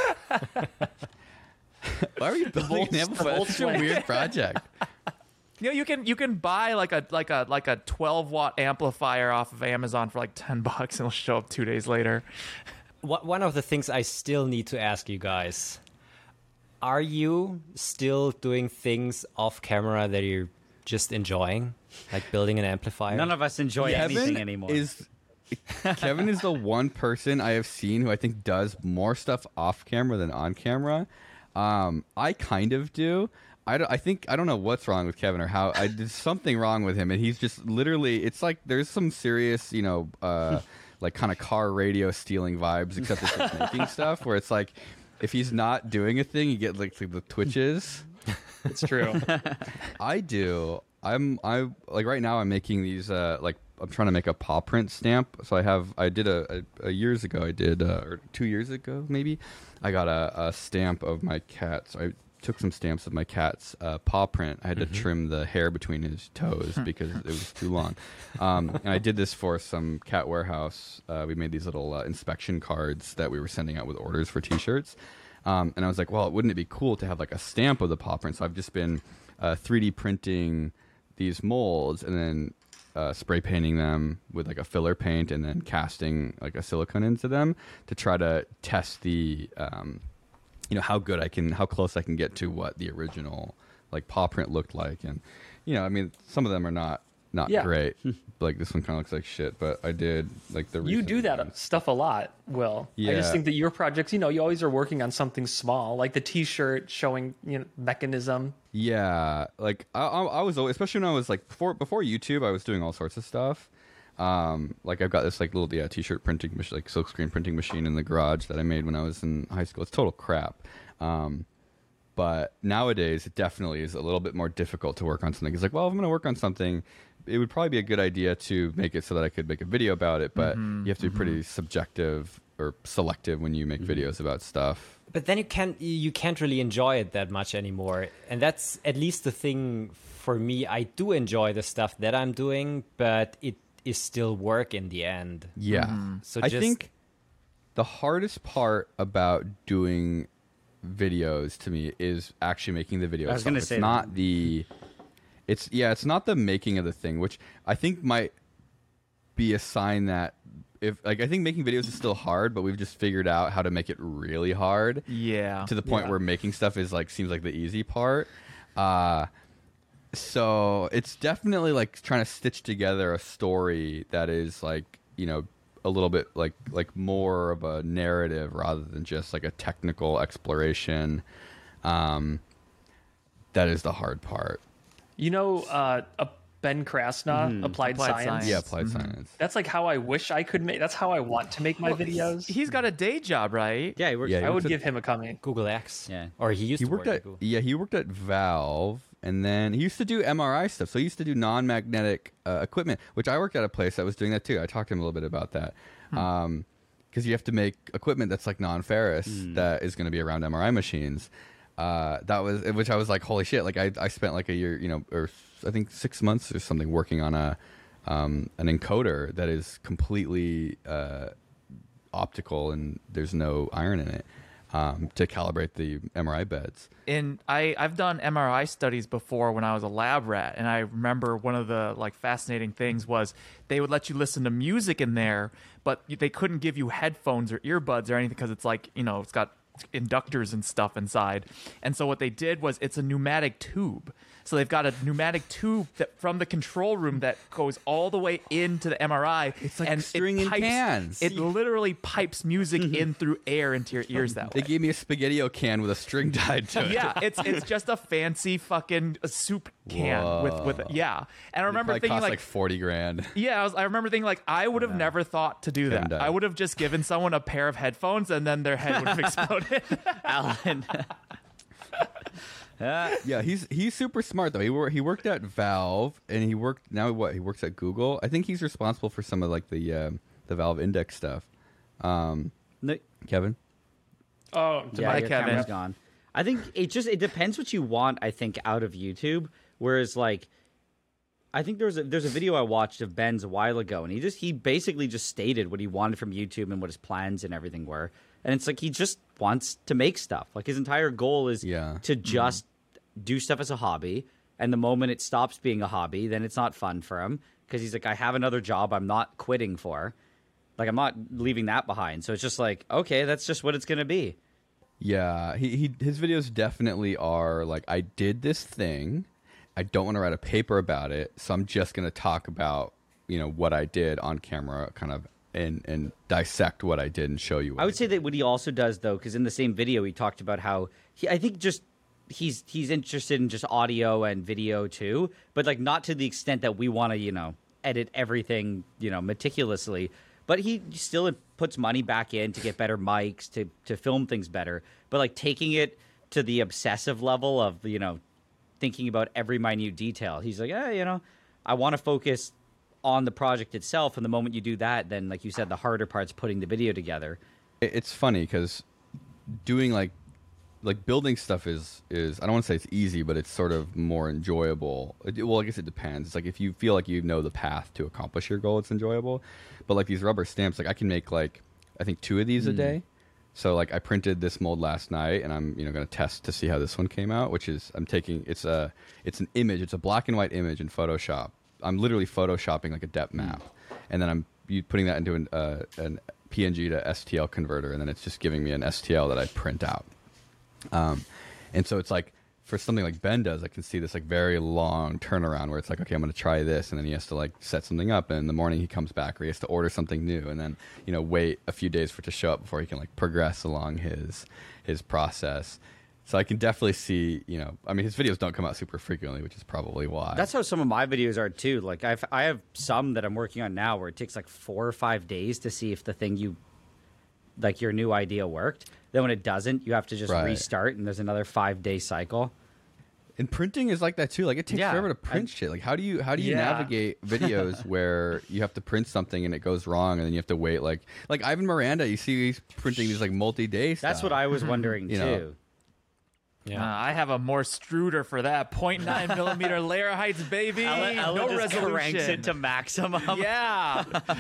Why are you building volts- an the amplifier? volts It's such a went- weird project. You know, you can you can buy like a like a like a twelve watt amplifier off of Amazon for like ten bucks, and it'll show up two days later. What, one of the things I still need to ask you guys: are you still doing things off camera that you're just enjoying, like building an amplifier? none of us enjoy anything anymore. Is Kevin is the one person I have seen who I think does more stuff off camera than on camera. Um, I kind of do. I, don't- I think I don't know what's wrong with Kevin or how I there's something wrong with him, and he's just literally. It's like there's some serious, you know, uh, like kind of car radio stealing vibes, except it's just making stuff where it's like if he's not doing a thing, you get like the twitches. It's true. I do. I'm I like right now I'm making these uh like I'm trying to make a paw print stamp. So I have I did a, a, a years ago I did uh, or two years ago maybe I got a, a stamp of my cat. So I took some stamps of my cat's uh, paw print. I had to trim the hair between his toes because it was too long. Um, and I did this for some cat warehouse. Uh, we made these little uh, inspection cards that we were sending out with orders for T-shirts. Um, and I was like, well, wouldn't it be cool to have like a stamp of the paw print? So I've just been uh, three D printing these molds and then uh, spray painting them with like a filler paint and then casting like a silicone into them to try to test the, um, you know, how good I can, how close I can get to what the original like paw print looked like. And, you know, I mean, some of them are not not Yeah. great. Like this one kind of looks like shit, but I did like the. You recent do that ones. stuff a lot, Will. I Yeah. just think that your projects, you know, you always are working on something small, like the T-shirt showing, you know, mechanism. Yeah, like I, I, I was always, especially when I was like before before YouTube, I was doing all sorts of stuff. Um, like I've got this like little yeah t-shirt printing machine, like silkscreen printing machine in the garage that I made when I was in high school. It's total crap. Um, but nowadays it definitely is a little bit more difficult to work on something. It's like, well, if I'm going to work on something, it would probably be a good idea to make it so that I could make a video about it. But Mm-hmm, you have to be pretty subjective or selective when you make videos about stuff. But then you can't you can't really enjoy it that much anymore, and that's at least the thing for me. I do enjoy the stuff that I'm doing, but it is still work in the end. Yeah. So I just- think the hardest part about doing videos to me is actually making the video. I was itself. gonna It's say not the. It's yeah. It's not the making of the thing, which I think might be a sign that if like I think making videos is still hard, but we've just figured out how to make it really hard. Yeah. To the point Yeah. where making stuff is like seems like the easy part. Uh so it's definitely like trying to stitch together a story that is like, you know, a little bit like like more of a narrative rather than just like a technical exploration. Um that is the hard part. You know, uh, a Ben Krasna, Applied, Applied Science. Science. Yeah, applied science. That's like how I wish I could make. That's how I want to make my videos. He's got a day job, right? Yeah, he works. Yeah, I he would works at- give him a coming. Google X. Yeah. Or he used He to worked work at Google. yeah he worked at Valve, and then he used to do M R I stuff. So he used to do non-magnetic uh, equipment, which I worked at a place that was doing that too. I talked to him a little bit about that, um, because you have to make equipment that's like non-ferrous that is going to be around M R I machines. Uh, that was which I was like, holy shit! Like I I spent like a year, you know, or I think six months or something working on a um, an encoder that is completely uh, optical and there's no iron in it. Um, to calibrate the M R I beds. And I I've done M R I studies before when I was a lab rat, and I remember one of the like fascinating things was they would let you listen to music in there, but they couldn't give you headphones or earbuds or anything because it's like, you know, it's got inductors and stuff inside. And so what they did was it's a pneumatic tube. So they've got a pneumatic tube that from the control room that goes all the way into the M R I. It's like and string it in pipes, cans. It literally pipes music in through air into your ears that They way. gave me a SpaghettiO can with a string tied to it. Yeah, it's it's just a fancy fucking uh, soup can with with yeah. And I remember Probably thinking cost like, like forty grand. yeah, I, was, I remember thinking like I would have never thought to do that. Couldn't, uh, I would have just given someone a pair of headphones and then their head would have exploded. Alan. Yeah, he's he's super smart though. He wor- he worked at Valve and he worked now what he works at Google. I think he's responsible for some of like the um, the Valve Index stuff. Um, No, Kevin, Oh, to yeah, my your Kevin. camera's gone. I think it just it depends what you want. I think out of YouTube, whereas like, I think there was a, there's a video I watched of Ben's a while ago, and he just he basically just stated what he wanted from YouTube and what his plans and everything were, and it's like he just wants to make stuff. Like his entire goal is Yeah. to just do stuff as a hobby, and the moment it stops being a hobby, then it's not fun for him because he's like, I have another job I'm not quitting for. Like, I'm not leaving that behind. So it's just like, okay, that's just what it's going to be. yeah, he, he his videos definitely are like, I did this thing. I don't want to write a paper about it, so I'm just going to talk about, you know, what I did on camera, kind of, and and dissect what I did and show you. What I would say that what he also does, though, because in the same video he talked about how he, I think just he's he's interested in just audio and video too, but like not to the extent that we want to, you know, edit everything, you know, meticulously. But he still puts money back in to get better mics, to to film things better. But like taking it to the obsessive level of, you know, thinking about every minute detail. He's like, eh, you know, I want to focus on the project itself. And the moment you do that, then like you said, the harder part's putting the video together. It- it's funny because doing like like building stuff is is I don't want to say it's easy, but it's sort of more enjoyable. It- well, I guess it depends. It's like if you feel like you know the path to accomplish your goal, it's enjoyable. But like these rubber stamps, like I can make like I think two of these a day. So like I printed this mold last night, and I'm you know going to test to see how this one came out. Which is I'm taking it's a it's an image, it's a black and white image in Photoshop. I'm literally photoshopping like a depth map, and then I'm you putting that into an uh, an P N G to S T L converter, and then it's just giving me an S T L that I print out. Um, and so it's like for something like Ben does, I can see this like very long turnaround where it's like, okay, I'm going to try this, and then he has to like set something up, and in the morning he comes back, or he has to order something new, and then you know wait a few days for it to show up before he can like progress along his his process. So I can definitely see, you know, I mean, his videos don't come out super frequently, which is probably why. That's how some of my videos are too. Like I've I have some that I'm working on now where it takes like four or five days to see if the thing you like your new idea worked. Then when it doesn't, you have to just Right. restart, and there's another five day cycle. And printing is like that too. Like it takes Yeah, forever to print I- shit. Like how do you how do you Yeah. navigate videos where you have to print something and it goes wrong, and then you have to wait like like Ivan Miranda. You see he's printing these like multi day stuff. That's what I was wondering You too. know. Uh, I have a more Struder for that. zero point nine millimeter layer heights, baby. Ella, Ella no just resolution. cranks it to maximum. Yeah.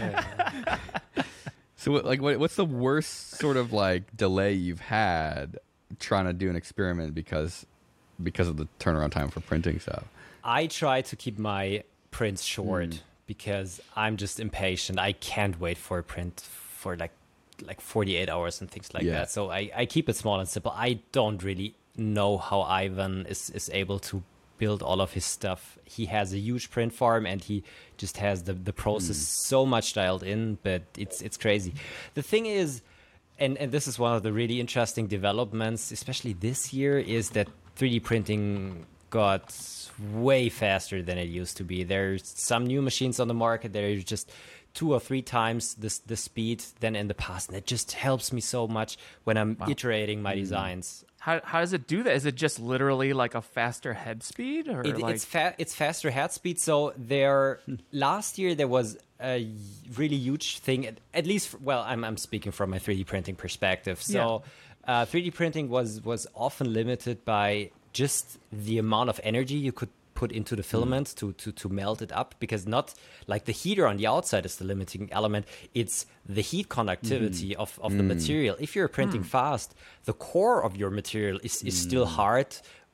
So what, like what, what's the worst sort of like delay you've had trying to do an experiment because because of the turnaround time for printing stuff? I try to keep my prints short because I'm just impatient. I can't wait for a print for like like forty-eight hours and things like Yeah. that. So I, I keep it small and simple. I don't really know how Ivan is, is able to build all of his stuff. He has a huge print farm and he just has the, the process so much dialed in, but it's it's crazy. The thing is, and, and this is one of the really interesting developments, especially this year, is that three D printing got way faster than it used to be. There's some new machines on the market that are just two or three times the, the speed than in the past, and it just helps me so much when I'm iterating my designs. How, how does it do that? Is it just literally like a faster head speed, or It, like it's fa- it's faster head speed. So there, last year there was a really huge thing. At, at least, for, well, I'm I'm speaking from my three D printing perspective. So, uh, three D printing was was often limited by just the amount of energy you could put into the filament to, to to melt it up, because not like the heater on the outside is the limiting element, it's the heat conductivity of, of the material. If you're printing fast, the core of your material is, is still hard,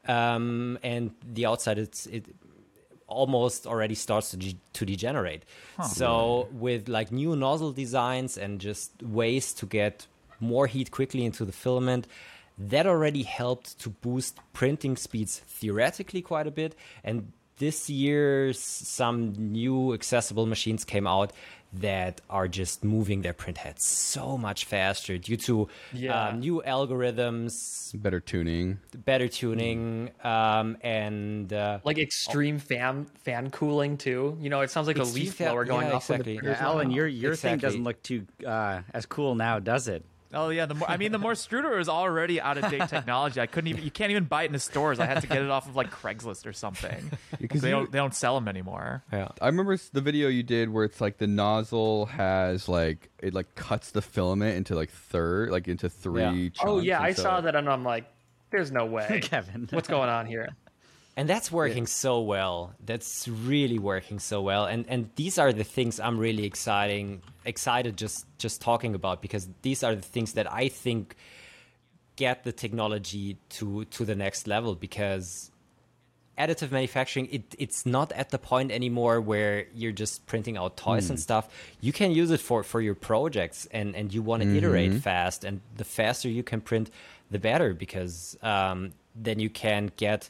um, and the outside it's it almost already starts to, de- to degenerate. So with like new nozzle designs and just ways to get more heat quickly into the filament, that already helped to boost printing speeds theoretically quite a bit. And this year, some new accessible machines came out that are just moving their print heads so much faster due to Yeah. um, new algorithms, Better tuning. better tuning, um, and uh, Like extreme fan fan cooling too. You know, it sounds like a Extreme leaf fan- blower going yeah, off with exactly. the Yeah, printers. Alan, your your thing Exactly. doesn't look too uh, as cool now, does it? Oh yeah, the more I mean, the more Struder is already out of date technology. I couldn't even. You can't even buy it in the stores. I had to get it off of like Craigslist or something. Because they you- don't they don't sell them anymore. yeah. I remember s- the video you did where it's like the nozzle has like it like cuts the filament into like third, like into three. Yeah. Chunks, Oh yeah, and I so- saw that and I'm like, there's no way. Kevin. What's going on here? And that's working so well. That's really working so well. And and these are the things I'm really exciting excited just just talking about, because these are the things that I think get the technology to to the next level, because additive manufacturing, it it's not at the point anymore where you're just printing out toys and stuff. You can use it for for your projects, and and you want to iterate fast, and the faster you can print, the better, because um, then you can get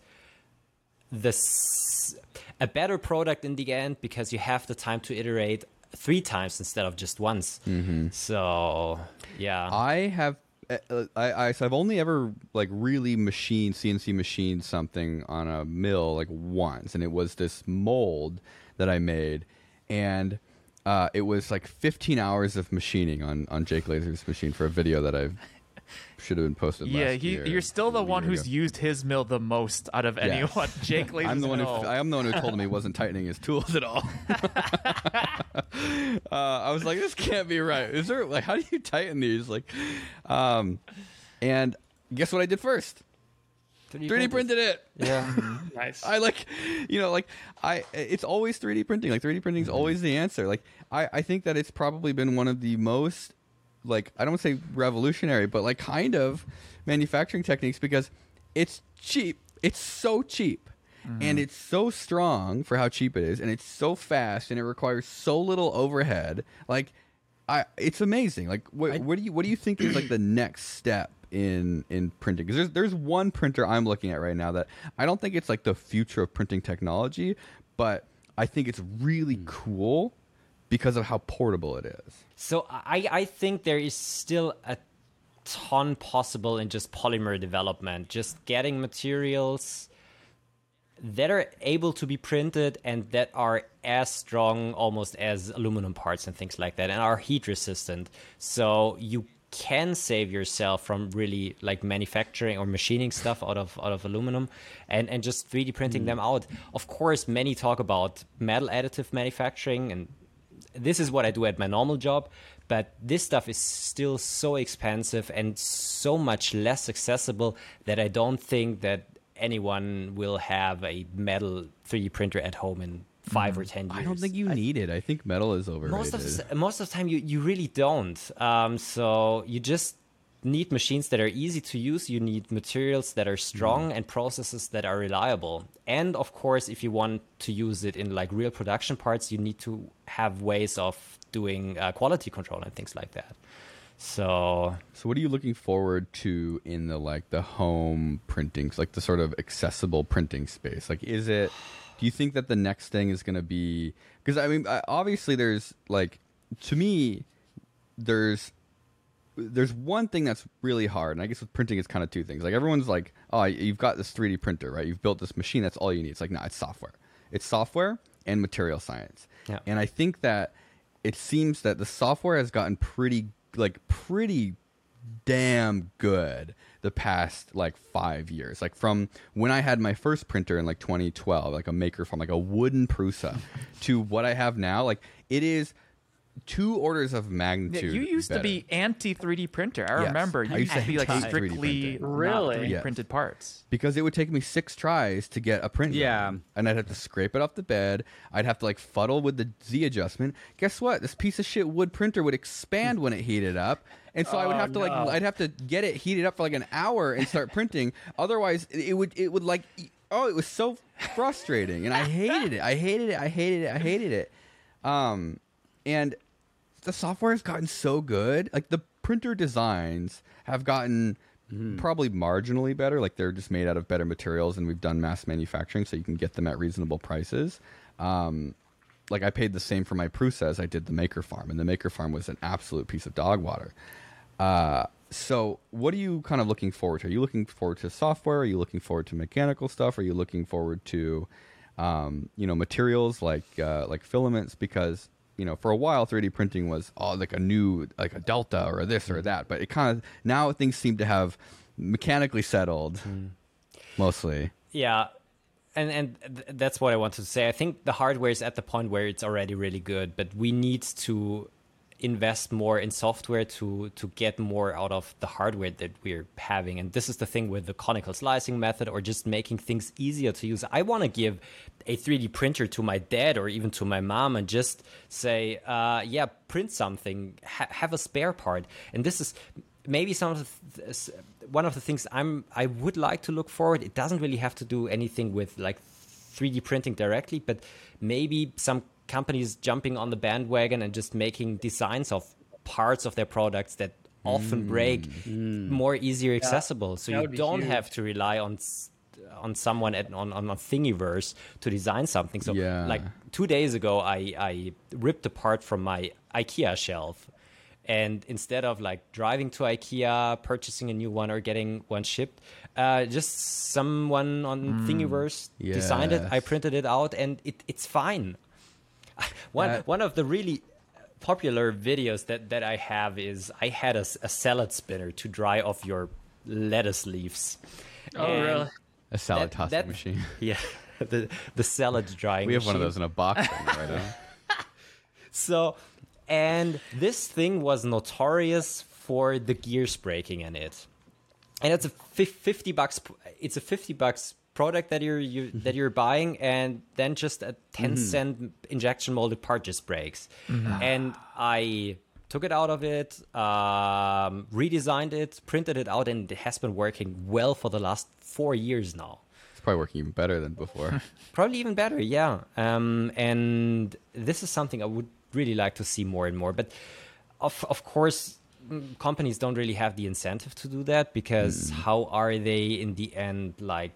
this a better product in the end, because you have the time to iterate three times instead of just once. So yeah, I have. uh, I, I so I've only ever like really machined C N C machined something on a mill like once, and it was this mold that I made, and uh, it was like fifteen hours of machining on on Jake Laser's machine for a video that I should have been posted. Yeah, last he, year, you're still the a one year who's ago. used his mill the most out of Yes. anyone. Jake Laser's I'm the one who mill. I am the one who told him he wasn't tightening his tools at all. uh, I was like, this can't be right. Is there like how do you tighten these? Like, um, and guess what I did first? three D printed it. yeah. Nice. I like, you know, like I. It's always three D printing. Like three D printing is always the answer. Like I, I think that it's probably been one of the most, like I don't want to say revolutionary, but like kind of manufacturing techniques, because it's cheap. It's so cheap. And it's so strong for how cheap it is, and it's so fast, and it requires so little overhead. Like, I, it's amazing. Like, what, what do you, what do you think is like the next step in in printing. Because there's there's one printer I'm looking at right now that I don't think it's like the future of printing technology, but I think it's really cool because of how portable it is. So I, I think there is still a ton possible in just polymer development, just getting materials that are able to be printed and that are as strong almost as aluminum parts and things like that, and are heat resistant. So you can save yourself from really like manufacturing or machining stuff out of out of aluminum and, and just three D printing mm. them out. Of course, many talk about metal additive manufacturing, and this is what I do at my normal job, but this stuff is still so expensive and so much less accessible that I don't think that anyone will have a metal three D printer at home in five mm. or ten years. I don't think you need it. I think metal is overrated. Most of the, most of the time, you, you really don't. Um, so you just need machines that are easy to use. You need materials that are strong mm. and processes that are reliable. And of course, if you want to use it in like real production parts, you need to have ways of doing uh, quality control and things like that. So, so what are you looking forward to in the like the home printing, like the sort of accessible printing space? Like, is it? Do you think that the next thing is going to be? Because I mean, obviously, there's like, to me, there's there's one thing that's really hard, and I guess with printing, it's kind of two things. Like everyone's like, oh, you've got this three D printer, right? You've built this machine. That's all you need. It's like, no, it's software. It's software and material science. Yeah. And I think that it seems that the software has gotten pretty. like pretty damn good the past like five years. Like from when I had my first printer in like twenty twelve, like a maker from like a wooden Prusa to what I have now, like it is two orders of magnitude. Yeah, you used better. to be anti three D printer. I Yes. remember. You I used to be like hate three D strictly printing. Really? three D Yes. printed parts. Because it would take me six tries to get a print. Yeah. done. And I'd have to scrape it off the bed. I'd have to like fuddle with the Z adjustment. Guess what? This piece of shit wood printer would expand when it heated up. And so I would Oh, have to like no. I'd have to get it heated up for like an hour and start printing. Otherwise it it would it would like oh it was so frustrating and I hated it. I hated it. I hated it. I hated it. Um and the software has gotten so good. Like the printer designs have gotten mm. probably marginally better. Like they're just made out of better materials, and we've done mass manufacturing, so you can get them at reasonable prices. Um, like I paid the same for my Prusa as I did the Maker Farm, and the Maker Farm was an absolute piece of dog water. Uh, so what are you kind of looking forward to? Are you looking forward to software? Are you looking forward to mechanical stuff? Are you looking forward to, um, you know, materials like uh, like filaments? Because you know, for a while, three D printing was oh, like a new, like a Delta or this or that. But it kind of now things seem to have mechanically settled, mm. mostly. Yeah, and and th- that's what I wanted to say. I think the hardware is at the point where it's already really good, but we need to invest more in software to to get more out of the hardware that we're having. And this is the thing with the conical slicing method, or just making things easier to use. I want to give a three D printer to my dad or even to my mom and just say, uh, yeah, print something, ha- have a spare part. And this is maybe some of the th- one of the things I'm I would like to look forward. It doesn't really have to do anything with like three D printing directly, but maybe some companies jumping on the bandwagon and just making designs of parts of their products that often mm. break mm. more easier accessible. So you don't huge. have to rely on on someone at on, on Thingiverse to design something. So yeah. like two days ago, I, I ripped apart from my IKEA shelf. And instead of like driving to IKEA, purchasing a new one or getting one shipped, uh, just someone on mm. Thingiverse yes. designed it. I printed it out, and it, it's fine. One that... one of the really popular videos that, that I have is I had a, a salad spinner to dry off your lettuce leaves. Oh, and really? A salad that, tossing that, machine. Yeah, the the salad drying. We have machine. one of those in a box right now. So, and this thing was notorious for the gears breaking in it, and it's a fifty bucks. It's a fifty bucks product that you're you, mm-hmm. that you're buying, and then just a ten mm-hmm. cent injection molded part just breaks. Mm-hmm. And I took it out of it, um, redesigned it, printed it out, and it has been working well for the last four years now. It's probably working even better than before. Probably even better, yeah. Um, and this is something I would really like to see more and more. But of of course, mm, companies don't really have the incentive to do that because how are they in the end like?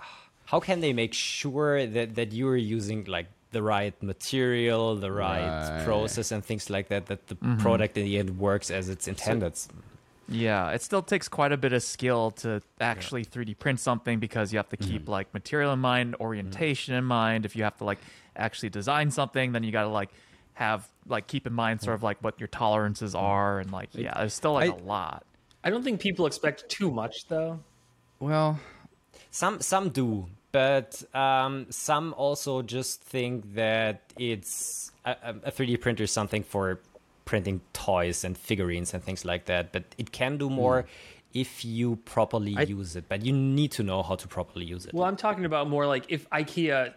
How can they make sure that that you are using like the right material, the right, Right. process, and things like that? That the product in the end works as it's intended. Yeah, it still takes quite a bit of skill to actually three D print something because you have to keep like material in mind, orientation in mind. If you have to like actually design something, then you got to like have like keep in mind sort of like what your tolerances are and like yeah, there's still like I- a lot. I don't think people expect too much though. Well, Some some do, but um, some also just think that it's a, a- a three D printer is something for printing toys and figurines and things like that. But it can do more if you properly I- use it. But you need to know how to properly use it. Well, I'm talking about more like if IKEA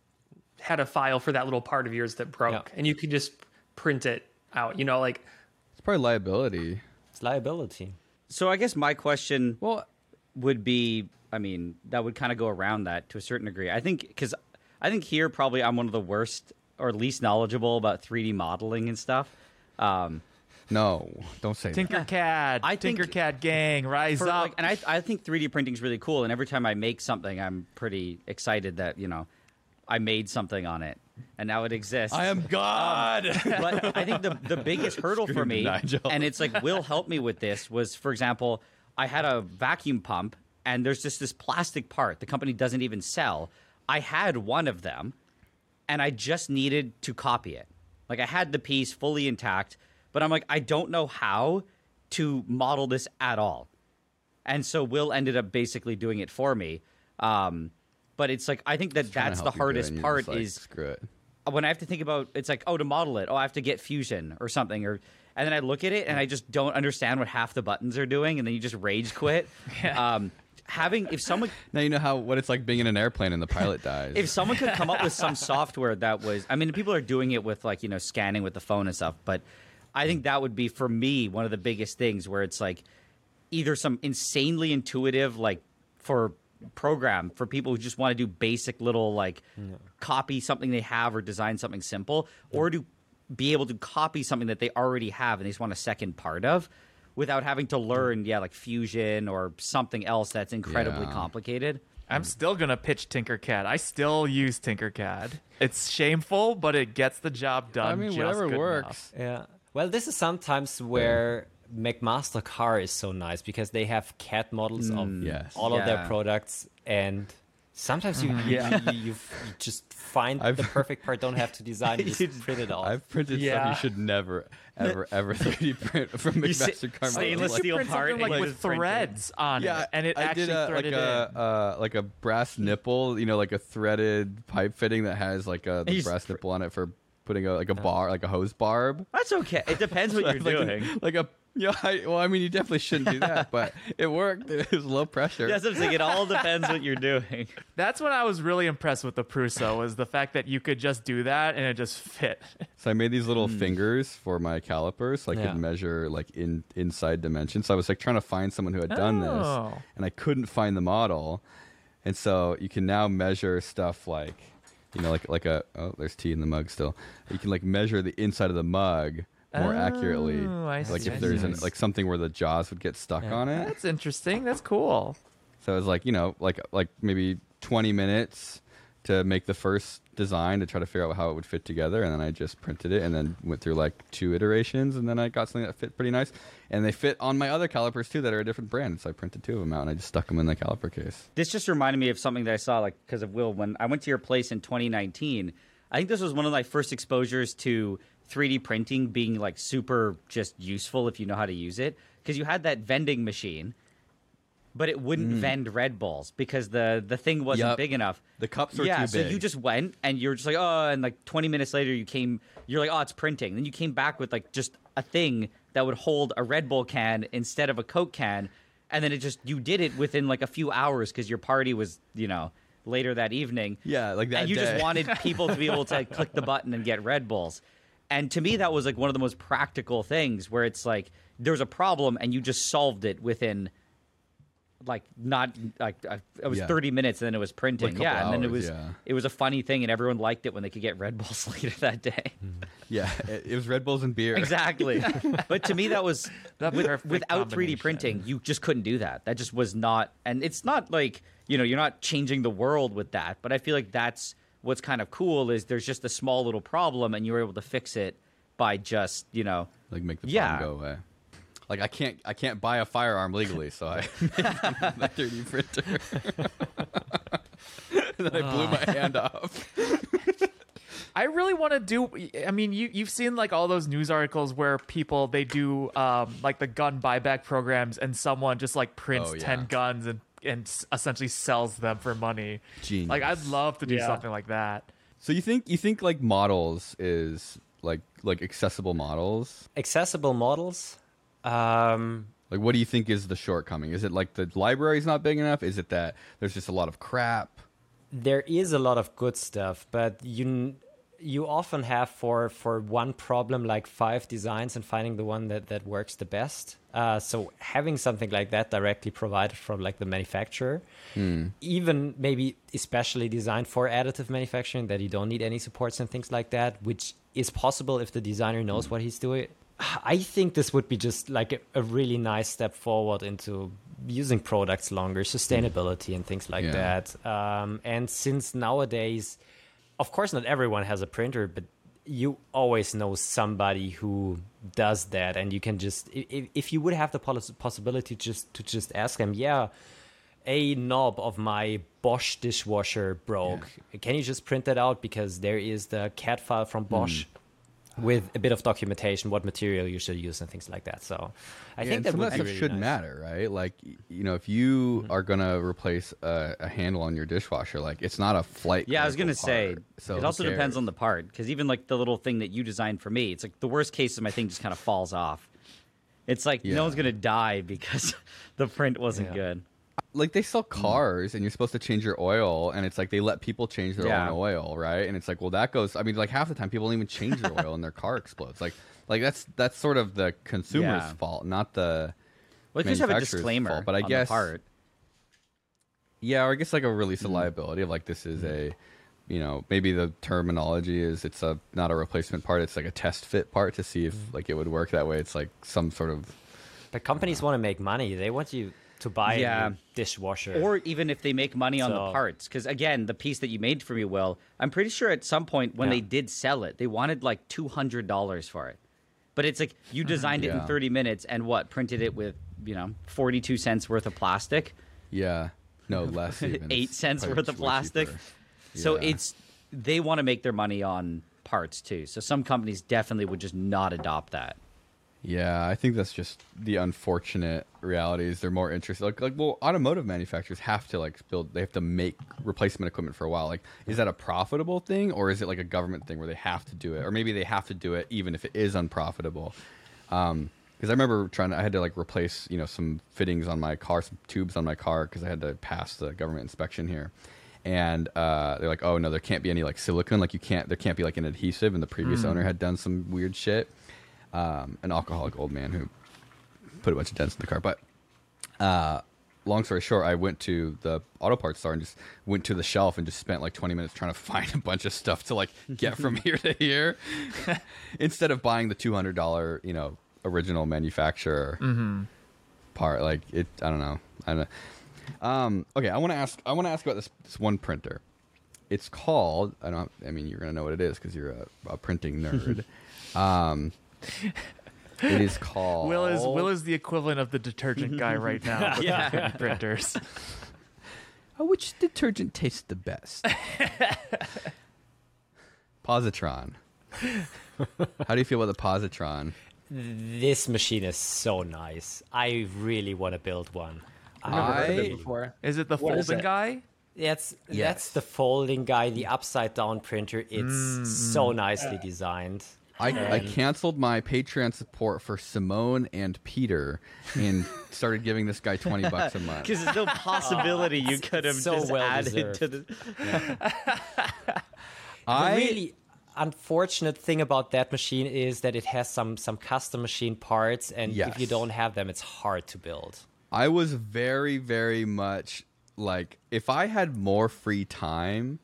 had a file for that little part of yours that broke, Yeah. and you could just print it out. You know, like it's probably liability. It's liability. So I guess my question Well, would be, I mean, that would kind of go around that to a certain degree. I think because I think here probably I'm one of the worst or least knowledgeable about three D modeling and stuff. Um, no, don't say that. Tinkercad, I think- Tinkercad gang, rise for, up. like, and I I think three D printing is really cool. And every time I make something, I'm pretty excited that you know I made something on it, and now it exists. I am God. But I think the the biggest hurdle for Screamed me, Nigel. and it's like Will help me with this, was for example, I had a vacuum pump, and there's just this plastic part the company doesn't even sell. I had one of them, and I just needed to copy it. Like I had the piece fully intact, but I'm like I don't know how to model this at all, and so Will ended up basically doing it for me. Um, but it's like I think that Trying to that's the help you do it, hardest and you're part just like, is screw it. when I have to think about it's like oh to model it oh I have to get Fusion or something or and then I look at it and I just don't understand what half the buttons are doing and then you just rage quit. um, having if someone Now you know how what it's like being in an airplane and the pilot dies. if someone could come up with some software that was I mean people are doing it with like you know scanning with the phone and stuff, but I think that would be for me one of the biggest things where it's like either some insanely intuitive like for program for people who just want to do basic little like copy something they have or design something simple or to be able to copy something that they already have and they just want a second part of without having to learn yeah like Fusion or something else that's incredibly Yeah. complicated. I'm still gonna pitch Tinkercad. I still use Tinkercad. It's shameful, but it gets the job done. I mean, just whatever good works. enough. Yeah. Well, this is sometimes where McMaster Car is so nice because they have C A D models of Yes. all of their Yeah. products, and sometimes you you, you, you, you just find I've- the perfect part. Don't have to design it; just print it off. I've printed stuff Yeah. you should never, ever, ever three D print from You say- McMaster Car. stainless Like- steel Print part something like, and with just print it. threads on Yeah, it, and it I actually did a, like threaded a in. uh, like a brass nipple, you know, like a threaded pipe fitting that has like a the You s- brass nipple on it for putting a like a bar, like a hose barb. That's okay. It depends what you're like, doing. A, like a yeah. I, well, I mean, you definitely shouldn't do that, but it worked. It was low pressure. That's what I'm saying. It all depends what you're doing. That's when I was really impressed with the Pruso was the fact that you could just do that and it just fit. So I made these little fingers for my calipers, so I Yeah. could measure like in inside dimensions. So I was like trying to find someone who had done Oh. this, and I couldn't find the model. And so you can now measure stuff like, you know, like like a oh, there's tea in the mug still. You can like measure the inside of the mug more accurately. Oh, I Like see, if I there's see. an, like something where the jaws would get stuck on it. That's interesting. That's cool. So it was like, you know, like like maybe twenty minutes to make the first design to try to figure out how it would fit together, and then I just printed it and then went through like two iterations, and then I got something that fit pretty nice. And they fit on my other calipers too that are a different brand. So I printed two of them out and I just stuck them in the caliper case. This just reminded me of something that I saw, like, because of Will. When I went to your place in twenty nineteen, I think this was one of my first exposures to three D printing being, like, super just useful if you know how to use it. Because you had that vending machine, but it wouldn't vend Red Bulls because the, the thing wasn't Yup. big enough. The cups were yeah, too so big. you just went and you're just like, oh, and like twenty minutes later you came, you're like, oh, it's printing. Then you came back with like just a thing that would hold a Red Bull can instead of a Coke can. And then it just, you did it within like a few hours because your party was, you know, later that evening. Yeah, like that And you day. just wanted people to be able to click the button and get Red Bulls. And to me, that was like one of the most practical things where it's like, there's a problem and you just solved it within like not like uh, it was Yeah. thirty minutes and then it was printing. Like a couple yeah, and then it hours, was yeah. it was a funny thing and everyone liked it when they could get Red Bulls later that day. Yeah, it, it was Red Bulls and beer. Exactly. But to me, that was The with, perfect without three D combination. printing, you just couldn't do that. That just was not, and it's not like, you know, you're not changing the world with that. But I feel like that's what's kind of cool is there's just a small little problem, and you were able to fix it by just, you know, Like make the Yeah. problem go away. Like I can't I can't buy a firearm legally, so I made my three D printer. And then I blew my hand off. I really want to do. I mean, you you've seen like all those news articles where people they do um, like the gun buyback programs, and someone just like prints Oh, yeah. ten guns and and s- essentially sells them for money. Genius. Like I'd love to do Yeah. something like that. So you think you think like models is like like accessible models? Accessible models. Um, Like what do you think is the shortcoming? Is it like the library's not big enough? Is it that there's just a lot of crap? there is a lot of good stuff, but you you often have for for one problem like five designs and finding the one that that works the best. Uh, so having something like that directly provided from like the manufacturer, even maybe especially designed for additive manufacturing, that you don't need any supports and things like that, which is possible if the designer knows what he's doing. I think this would be just like a, a really nice step forward into using products longer, sustainability and things like Yeah. that. Um, and since nowadays, of course, not everyone has a printer, but you always know somebody who does that, and you can just if, if you would have the poss- possibility just to just ask them, yeah, a knob of my Bosch dishwasher broke. Can you just print that out, because there is the C A D file from Bosch with a bit of documentation, what material you should use and things like that. So I Yeah, think and that some would of that be stuff really should nice. matter, right? Like, y- you know, if you are gonna replace a, a handle on your dishwasher, like it's not a flight. Yeah, I was critical gonna say part, so it who also depends cares? on the part, because even like the little thing that you designed for me, it's like the worst case is my thing just kind of falls off. It's like Yeah. no one's gonna die because the print wasn't Yeah. good. Like they sell cars and you're supposed to change your oil, and it's like they let people change their Yeah. own oil, right? And it's like, well, that goes. I mean, like half the time people don't even change their oil and their car explodes. Like, like that's that's sort of the consumer's Yeah. fault, not the. Well, if you just have a manufacturer's disclaimer, fault, but I on guess- the part. Yeah, or I guess like a release Mm-hmm. of liability of like this is a, you know, maybe the terminology is it's a not a replacement part, it's like a test fit part to see if like it would work that way. It's like some sort of But companies want to make money. They want you to buy Yeah. a new dishwasher. Or even if they make money on the So- parts. Because, again, the piece that you made for me, Will, I'm pretty sure at some point when Yeah. they did sell it, they wanted like two hundred dollars for it. But it's like you designed it in Yeah. thirty minutes and what? Printed it with, you know, forty-two cents worth of plastic, yeah, no less even eight It's cents probably worth of way plastic. cheaper. So Yeah. it's, they want to make their money on parts too. So some companies definitely would just not adopt that. Yeah, I think that's just the unfortunate reality. Is they're more interested, like, like, well, automotive manufacturers have to like build, they have to make replacement equipment for a while. Like, is that a profitable thing, or is it like a government thing where they have to do it, or maybe they have to do it even if it is unprofitable? Um, because I remember trying to, I had to like replace, you know, some fittings on my car, some tubes on my car, because I had to pass the government inspection here. And uh, they're like, oh no, there can't be any like silicone, like you can't, there can't be like an adhesive. And the previous owner had done some weird shit. Um, an alcoholic old man who put a bunch of dents in the car. But uh, long story short, I went to the auto parts store and just went to the shelf and just spent like twenty minutes trying to find a bunch of stuff to like get from here to here, instead of buying the two hundred dollar, you know, original manufacturer part. Like it, I don't know. I don't know. Um, okay, I want to ask. I want to ask about this this one printer. It's called. I don't. I mean, you're gonna know what it is because you're a, a printing nerd. um, it is called. Will is Will is the equivalent of the detergent guy right now. With Yeah. the printers. Oh, which detergent tastes the best? Positron. How do you feel about the positron? This machine is so nice. I really want to build one. I've never heard of I- it before. Is it the What is folding it? guy? That's Yes. that's the folding guy, the upside down printer. It's so nicely designed. I, I canceled my Patreon support for Simone and Peter and started giving this guy twenty bucks a month. Because there's no possibility you could have so just well added deserved. to the. I The really unfortunate thing about that machine is that it has some some custom machine parts, and if you Yes. don't have them, it's hard to build. I was very, very much like, if I had more free time,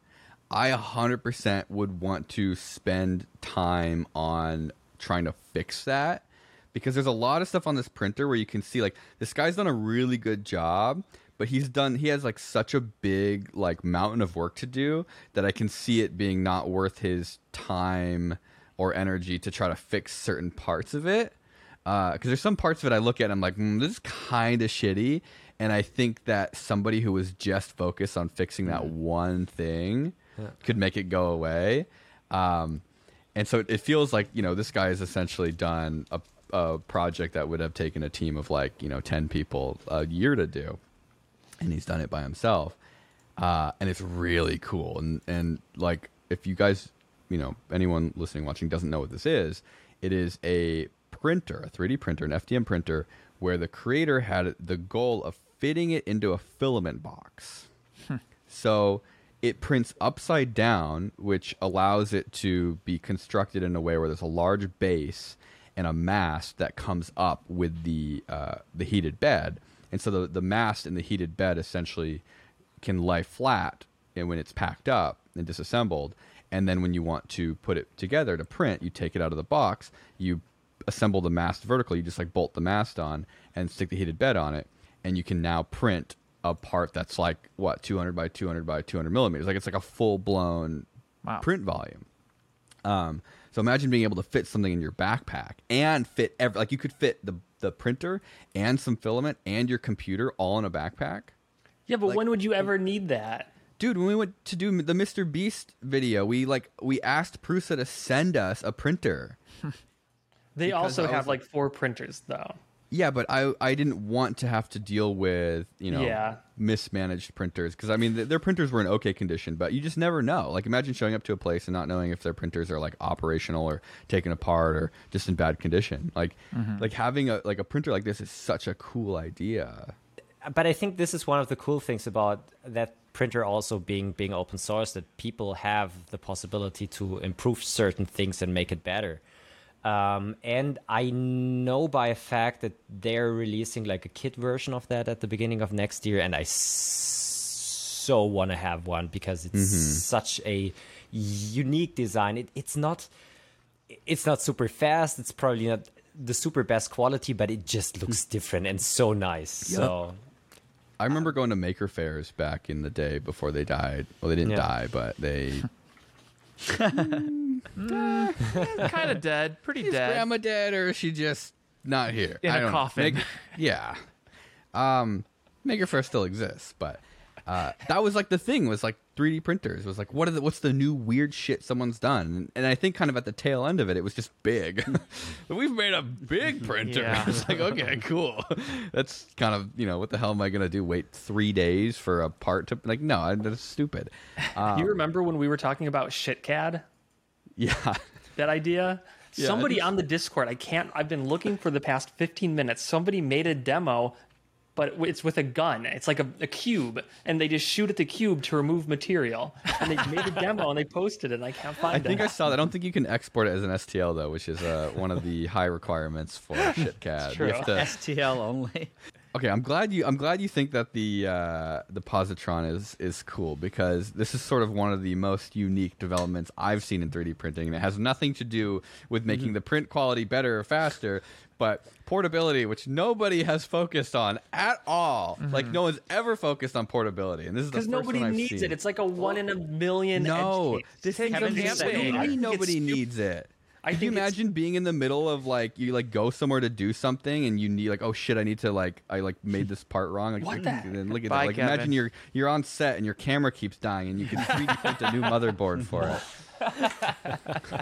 I one hundred percent would want to spend time on trying to fix that, because there's a lot of stuff on this printer where you can see like this guy's done a really good job, but he's done he has like such a big like mountain of work to do that I can see it being not worth his time or energy to try to fix certain parts of it. Because uh, there's some parts of it I look at and I'm like, mm, this is kind of shitty. And I think that somebody who was just focused on fixing that one thing yeah. could make it go away. Um, and so it feels like, you know, this guy has essentially done a, a project that would have taken a team of like, you know, ten people a year to do. And he's done it by himself. Uh, and it's really cool. And, and like, if you guys, you know, anyone listening, watching doesn't know what this is, it is a printer, a three D printer, an F D M printer, where the creator had the goal of fitting it into a filament box. Hmm. So it prints upside down, which allows it to be constructed in a way where there's a large base and a mast that comes up with the uh, the heated bed. And so the, the mast and the heated bed essentially can lie flat and when it's packed up and disassembled. And then when you want to put it together to print, you take it out of the box, you assemble the mast vertically, you just like bolt the mast on and stick the heated bed on it. And you can now print a part that's like, what, two hundred by two hundred by two hundred millimeters. Like it's like a full-blown wow. print volume. Um, so imagine being able to fit something in your backpack and fit, every, like you could fit the, the printer and some filament and your computer all in a backpack. Yeah, but like, when would you ever need that? Dude, when we went to do the Mister Beast video, we like we asked Prusa to send us a printer. They also have like four printers though. Yeah, but I I didn't want to have to deal with, you know, yeah. mismanaged printers. Because, I mean, th- their printers were in okay condition, but you just never know. Like, imagine showing up to a place and not knowing if their printers are, like, operational or taken apart or just in bad condition. Like, mm-hmm. like having a like a printer like this is such a cool idea. But I think this is one of the cool things about that printer also being being open source, that people have the possibility to improve certain things and make it better. Um, and I know by a fact that they're releasing like a kit version of that at the beginning of next year, and I s- so want to have one because it's mm-hmm. such a unique design. It, it's not, it's not super fast. It's probably not the super best quality, but it just looks different and so nice. Yep. So I remember going to maker fairs back in the day before they died. Well, they didn't yeah. die, but they. uh, kind of dead, pretty is dead. Grandma dead, or is she just not here? In I a don't coffin. Make, yeah. Um, Maker Faire still exists, but uh, that was like the thing was like three D printers was like what are the, what's the new weird shit someone's done, and, and I think kind of at the tail end of it, it was just big. We've made a big printer. Yeah. It's like okay, cool. That's kind of you know what the hell am I gonna do? Wait three days for a part to like no, that's stupid. Um, you remember when we were talking about ShitCAD? Yeah. That idea? Yeah, somebody just... on the Discord, I can't, I've been looking for the past fifteen minutes. Somebody made a demo, but it's with a gun. It's like a, a cube, and they just shoot at the cube to remove material. And they made a demo, and they posted it, and I can't find I it. think I saw that. I don't think you can export it as an S T L, though, which is uh, one of the high requirements for ShitCAD. True. You have to... S T L only. Okay, I'm glad you. I'm glad you think that the uh, the positron is is cool, because this is sort of one of the most unique developments I've seen in three D printing, and it has nothing to do with making mm-hmm. the print quality better or faster, but portability, which nobody has focused on at all. Mm-hmm. Like no one's ever focused on portability, and this is the first nobody one I've needs seen. it. It's like a one in a million. No, edge case. this thing's Kevin amazing. Campbell. Nobody needs it. I Can you think it's- imagine being in the middle of like you like go somewhere to do something and you need like oh shit I need to like I like made this part wrong like What the- and then look at Bye, that like Kevin. imagine you're you're on set and your camera keeps dying and you can three D print a new motherboard for it.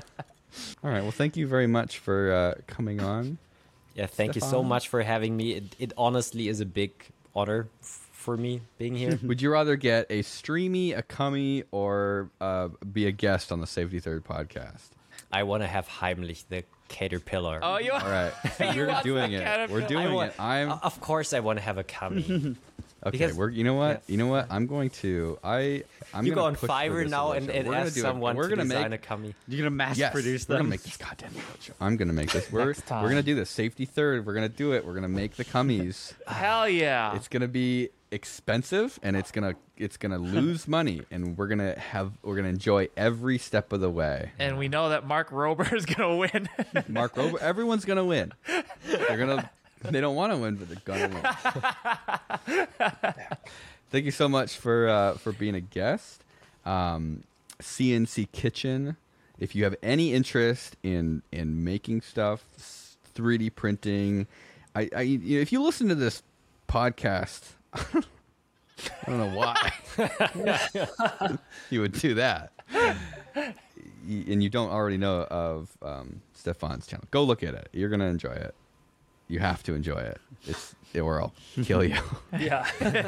All right, well thank you very much for uh, coming on. yeah, thank you so Stefan? much for having me. It, it honestly is a big honor f- for me being here. Would you rather get a streamy, a cummy, or uh, be a guest on the Safety Third podcast? I want to have Heimlich the caterpillar. Oh, you All right, you're want doing the it. caterpillar. We're doing I want- it. I'm Uh, of course, I want to have a cummy. okay. because- We're you know what yeah. you know what I'm going to I I'm you go gonna on push for Fiverr this, now and, Alicia. and We're gonna ask do it. someone We're to gonna design make a cummy. You're gonna mass yes, produce we're them. gonna make this goddamn show. I'm gonna make this. We're time. we're gonna do this. Safety Third. We're gonna do it. We're gonna make the cummies. Hell yeah. It's gonna be expensive and it's gonna it's gonna lose money, and we're gonna have we're gonna enjoy every step of the way. And we know that Mark Rober is gonna win. Mark Rober, everyone's gonna win. They're gonna they don't want to win, but they're gonna win. Thank you so much for uh, for being a guest. Um, C N C Kitchen. If you have any interest in in making stuff, three D printing, I, I you know, if you listen to this podcast, I don't know why you would do that, Y- and you don't already know of um, Stefan's channel. Go look at it. You're gonna enjoy it. You have to enjoy it. It's it, or I'll kill you. Yeah.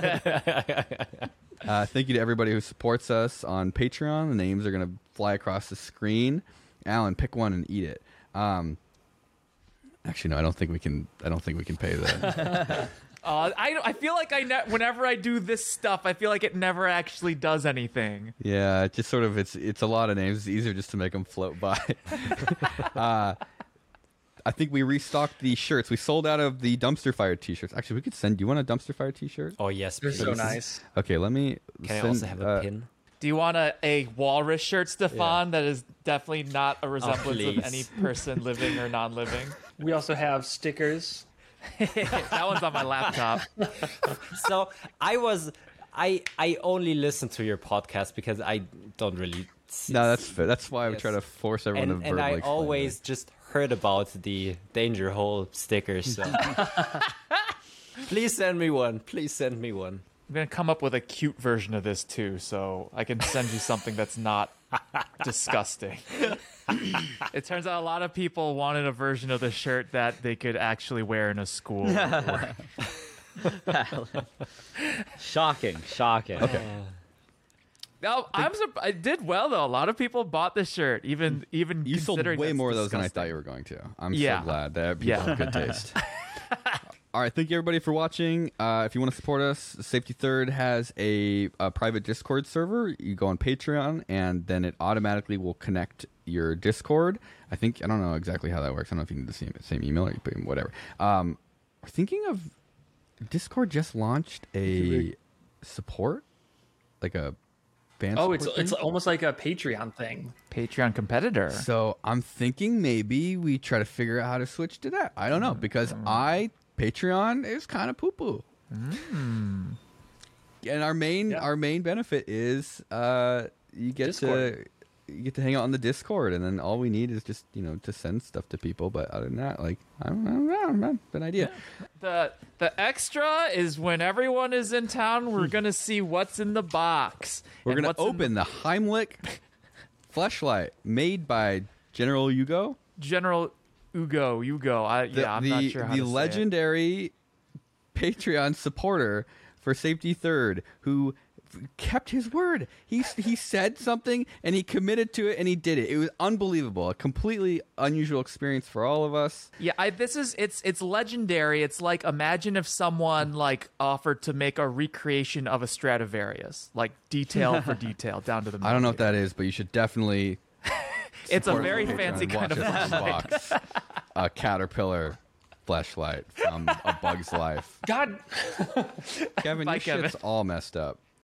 Uh, thank you to everybody who supports us on Patreon. The names are going to fly across the screen. Alan, pick one and eat it. Um, actually, no, I don't think we can. I don't think we can pay that. Uh, I, I feel like I ne- whenever I do this stuff, I feel like it never actually does anything. Yeah, it just sort of it's it's a lot of names. It's easier just to make them float by. uh, I think we restocked the shirts. We sold out of the dumpster fire T-shirts. Actually, we could send. Do you want a dumpster fire T-shirt? Oh yes, They're please. so nice. Okay, let me. Can send, I also have a uh, pin? Do you want a, a walrus shirt, Stefan, that is definitely not a resemblance of please. any person living or non-living? We also have stickers. That one's on my laptop. So I was, I I only listen to your podcast because I don't really. See, No, that's fair. That's why we Yes. try to force everyone and, to and verbally I explain always it. just heard about the danger hole stickers. So. Please send me one. Please send me one. I'm going to come up with a cute version of this, too, so I can send you something that's not disgusting. It turns out a lot of people wanted a version of the shirt that they could actually wear in a school. or- Shocking, shocking. Okay. No, I'm surp- I did well, though. A lot of people bought the shirt, even even You sold considering way that's more of those than I disgusting. thought you were going to. I'm Yeah. so glad that people Yeah. have good taste. All right, thank you everybody for watching. Uh, if you want to support us, Safety Third has a, a private Discord server. You go on Patreon, and then it automatically will connect your Discord. I think I don't know exactly how that works. I don't know if you need the same, same email or you put in whatever. Um, we're thinking of Discord just launched a support, like a fan. Oh, it's support it's thing. almost like a Patreon thing. Patreon competitor. So I'm thinking maybe we try to figure out how to switch to that. I don't know because I Patreon is kind of poo poo. And our main Yeah. our main benefit is uh, you get Discord. to you get to hang out on the Discord, and then all we need is just you know to send stuff to people. But other than that, like I don't know, I don't know, good idea. The the extra is when everyone is in town, we're gonna see what's in the box. We're And gonna what's in open the Heimlich fleshlight made by General Hugo. General Ugo. Ugo. I, The, yeah, I'm the, not sure how the to say it. legendary Patreon supporter for Safety Third who f- kept his word. He he said something and he committed to it and he did it. It was unbelievable. A completely unusual experience for all of us. Yeah, I, this is it's it's legendary. It's like imagine if someone like offered to make a recreation of a Stradivarius, like detail for detail down to the. I don't know what millimeter. that is, but you should definitely. It's a support very Patreon fancy and kind of watch us unbox a Caterpillar fleshlight from A Bug's Life. God, Kevin, Bye, your Kevin. shit's all messed up.